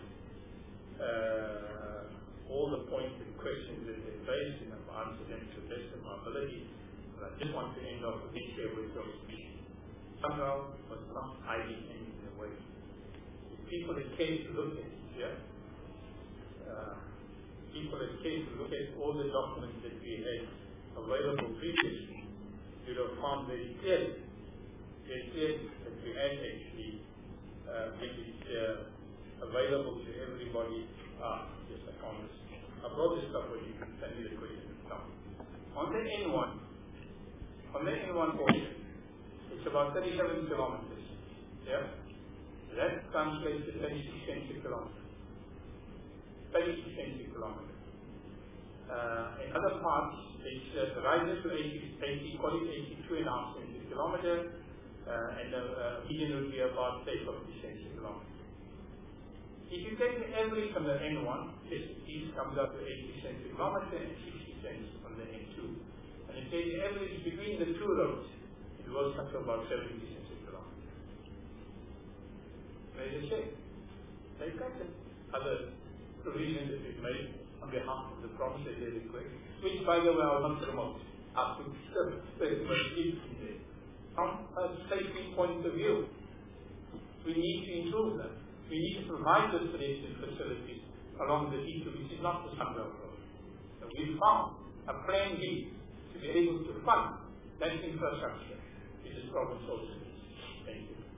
uh, all the points and questions that they raised, and I've answered them to the best of my ability. But I just want to end off with this here with those speech. Somehow was not hiding anything away. The people that came to look at it, yeah? Uh, people that came to look at all the documents that we had available previously, you have found very clearly, very clearly that we had actually Uh, make it uh, available to everybody. Ah, yes, I found this. I brought this up where you can send me the question and stuff. On the N one, on the N one portion, it's about thirty-seven kilometers. Yeah? That translates to thirty-six cents a kilometer. thirty-six cents a kilometer. Uh, in other parts, it's uh, rises to eighty, eighty, call it eighty-two and a half cents a kilometer. Uh, and the uh, median would be about, say, fifty cents a kilometer. If you take the average from the N one, this each comes up to eighty cents a kilometer and sixty cents on the N two. And if you take the average between the two roads, it works up to about seventy cents a kilometer. As I say, they've got the other provisions that we've made on behalf of the province that they request, which, by the way, I will not promote. I think there's much need in there. From a safety point of view, we need to improve that. We need to provide those pedestrian facilities along the T two, which is not the Sunbelt Road. So we found a plan B to be able to fund that infrastructure, which is problem solving. Thank you.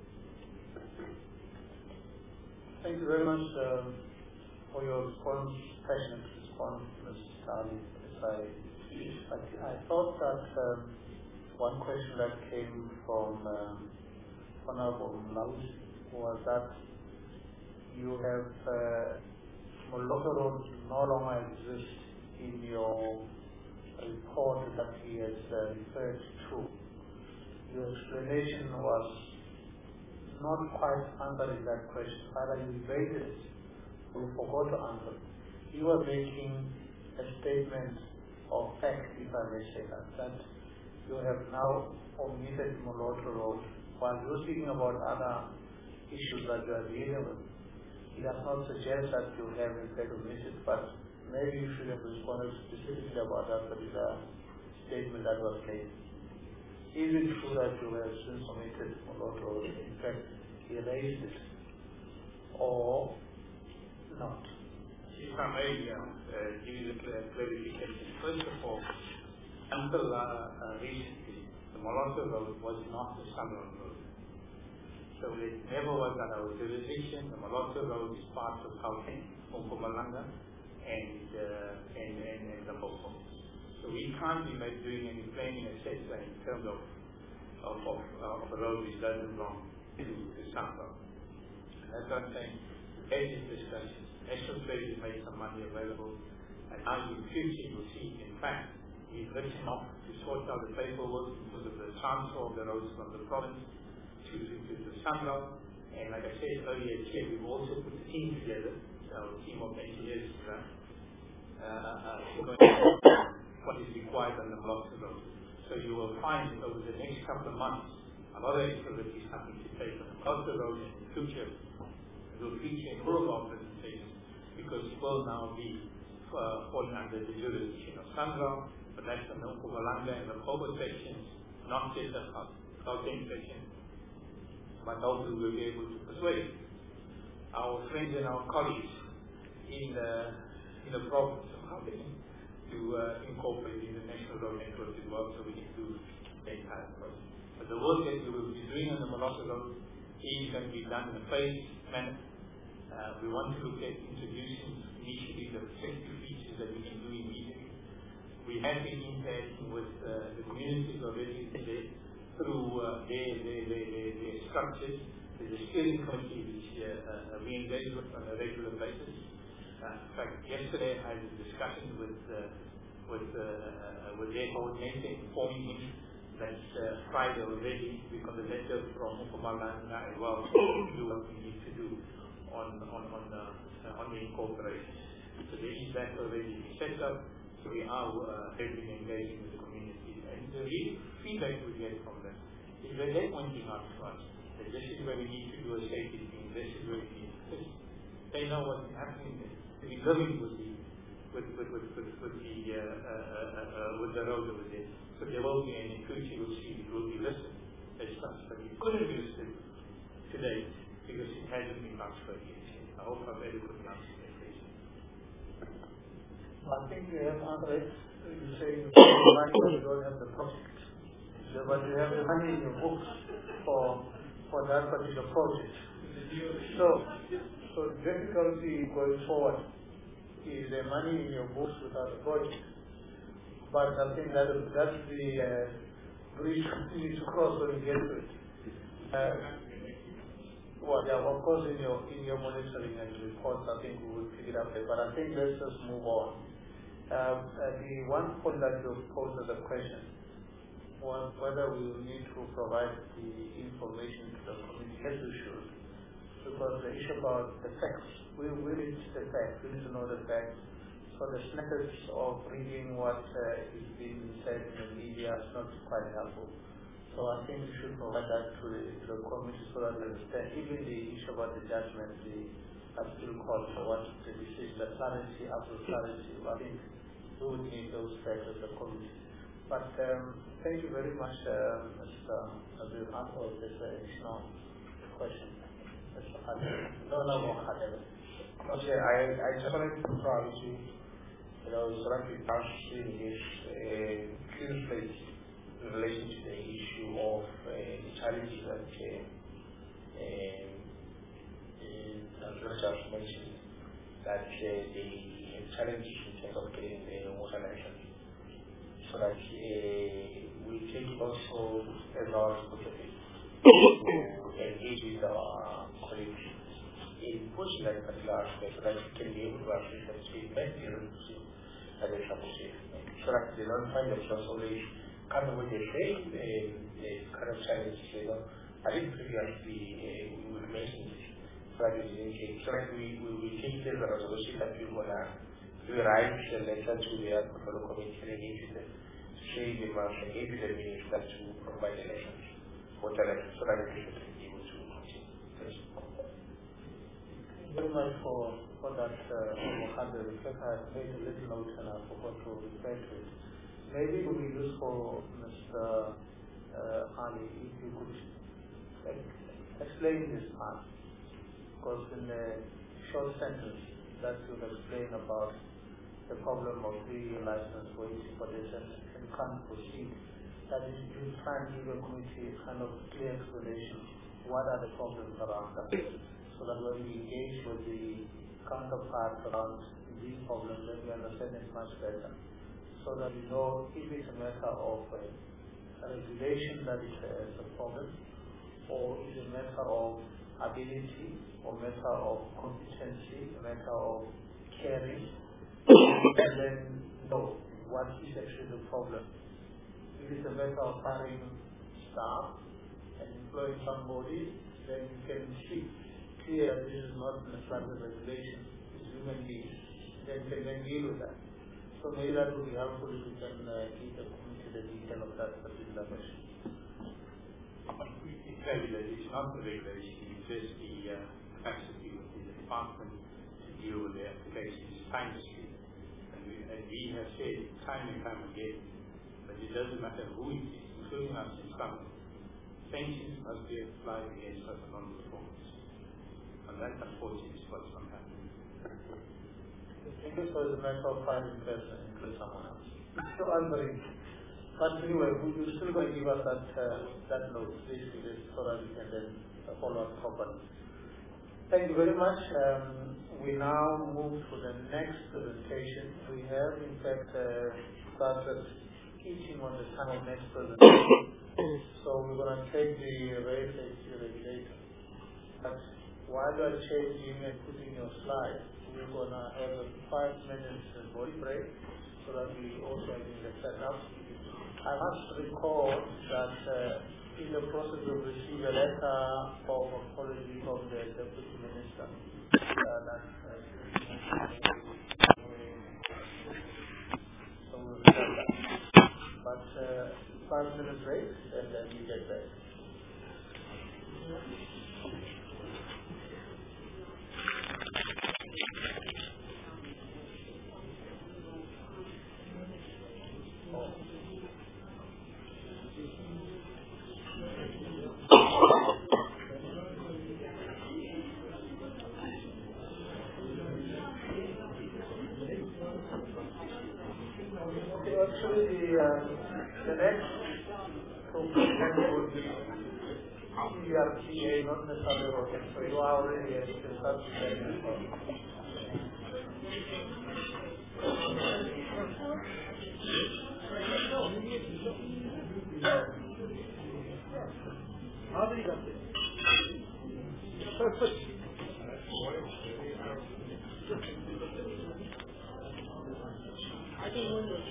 Thank you very much uh, for your response, passionate response, Miz Tali. I, I thought that um, one question that came from um, Honorable Mlawi was that you have uh, Moloko Road no longer exists in your report that he has uh, referred to. Your explanation was not quite answering that question. Either you evaded it or you forgot to answer it. You were making a statement of fact, if I may say that, that you have now omitted Moloko Road while you're speaking about other issues that you are dealing with. It does not suggest that you have in fact omitted, but maybe you should have responded specifically about that particular statement that was made. Is it true that you have since omitted Moloko Road, in fact erased it, or not? If I may uh, uh, give you the clarification. First of all, until uh, uh, recently, the Moloko Road was not the Sunbelt Road. So it never was under our jurisdiction. The Moloko Road is part of Gauteng, Mpumalanga, and, uh, and, and, and the Limpopo. So we can't be made doing any planning, et cetera, in terms of of, of, uh, of a road which doesn't belong to the Sunbelt. That's what I'm saying. As is discussion, National Trade has made some money available, and now in the future you'll see, in fact, we've written off to sort out the paperwork because of the transfer of the roads from the province to, to, to the Sunbelt. And like I said earlier, here, we've also put a team together, our team of engineers, right, uh, uh, what is required on the blocks of road. So you will find that over the next couple of months, a lot of activities happening to take on the blocks of road in the future. It will feature in all of our presentations because it will now be uh, falling under the jurisdiction of Sunbelt, but that's the Mpumalanga and the Limpopo sections, not just the Gauteng section. But also we will be able to persuade our friends and our colleagues in the, in the province of Gauteng to uh, incorporate in the national road network as well, so we can do the entire process. But the work that we will be doing on the Moloko Road is going to be done in a phased manner. Uh, we want to look at introducing initially the protective features that we can do immediately. We have been interacting with uh, the communities already today through uh, their, their, their, their, their structures. There's a steering committee which uh, uh, we engage with on a regular basis. Uh, in fact, yesterday I had a discussion with uh, with uh, uh, with their coordinator, informing him that uh, Friday already we got a letter from Mpumalanga as well to do what we need to do on on on the uh, on the incorporation. So there is that already set up. So we are uh, heavily engaging with the community, and the real feedback we get from them is that they're pointing out to us that this is where we need to do a safety thing. This is where we need to. They know what's happening there. We're living with the with with with with, with the uh, uh, uh, uh, with the road over there. So there will be, and in future you will see it will be listed as such, but it couldn't be listed today because it hasn't been transferred yet. I hope I've adequately answered that question. I think you have answered it. You say you have the money, but you don't have the project. So, but you have the money in your books for for that particular project. So, so the difficulty going forward is the money in your books without a project. But I think that is, that's the uh, bridge you need to cross when you get to it. Uh, well, yeah, of course, in your in your monitoring and reports, I think we will pick it up there. But I think let's just move on. Uh, uh, the one point that you posed as a question was whether we will need to provide the information to the community. Yes, we should, because the issue about the facts, we we need the facts. We need to know the facts. So the snippets of reading what uh, is being said in the media is not quite helpful. So I think we should provide that to the, to the community so that they understand. Even the issue about the judgment, the still call for what the decision, the clarity, absolute clarity. I think we would need those facts as a community. But um, thank you very much, uh, Mister Abdul, for this uh, additional question. No, no more Khadem. Okay, I, I just wanted to probably to, you know, sort of seeing this uh, clean slate in relation to the issue of uh, the challenges that uh, uh, uh, just mentioned, that uh, the challenges in terms of getting the water license, so that uh, we take it also as our responsibility to engage with our colleagues in pushing that particular aspect so that we can be able to assist them to invest in reducing as a support, so that they don't find themselves always kind of what they say, the kind of challenge, you know. I think previously uh, we were mentioning this, so that we didn't take, so that we will take this as a resolution that we're going to write a letter to the portfolio committee and engage with them, say they must engage with the minister to provide the lessons, water lessons, so that we can be able to continue. Very much for, for that, uh, Mohammed, because I made a little note and I forgot to refer to it. Maybe it would be useful, Mister Uh, Ali, if you could explain this part, because in a short sentence that you explain about the problem of the license waiting for the sentence and can't proceed, that is, you try and give a committee kind of clear explanation. What are the problems around that? So that when we engage with the counterparts around these problems, then we understand it much better. So that we know if it's a matter of uh, a regulation that is uh, a problem, or is a matter of ability, or matter of competency, a matter of caring, and then know what is actually the problem. If it's a matter of hiring staff and employing somebody, then you can see clear this is not an Islamic regulation, it's human beings, then can then deal with that. So maybe that would be helpful if you can uh, give the community the detail of that particular question. It's very that it's not the regulation, it's just the uh, capacity of the department to deal with the applications time stream. And we, and we have said time and time again that it doesn't matter who it is, including us in some, sanctions must be applied against us on non-performance. And that, unfortunately, is what's not happening. Because it's a matter of finding person include someone else. So answering. But anyway, we're still going to give us that uh, that note, basically, so that we can then uh, follow up properly. Thank you very much. Um, we now move to the next presentation. We have, in fact, uh, started teaching on the time of next presentation. So we're going to take the rail safety regulator. But while you are changing and putting your slides, we're going to have a five minutes body break so that we also have the setup. I must recall that uh, in the process of receiving a letter of apology from the Deputy Minister, uh, that uh, so we'll start that. But uh, five minutes break and then we get back. Actually, the, uh, the next component would be C R T A, not necessarily rocket. So you are already a subject. How do you got this? Perfect. I don't know what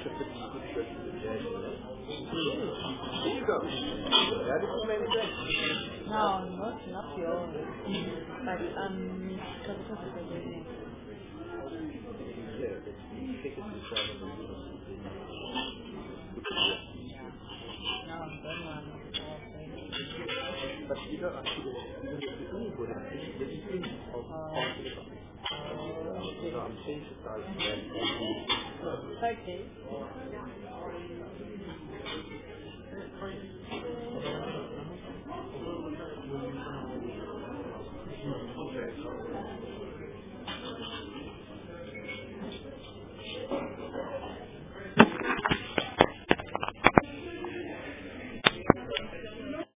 No, no, it's not pure. But, um, because it's not a good. No, don't want But you don't actually, you don't get to anybody, the thing of Oh, I'm saying to start okay.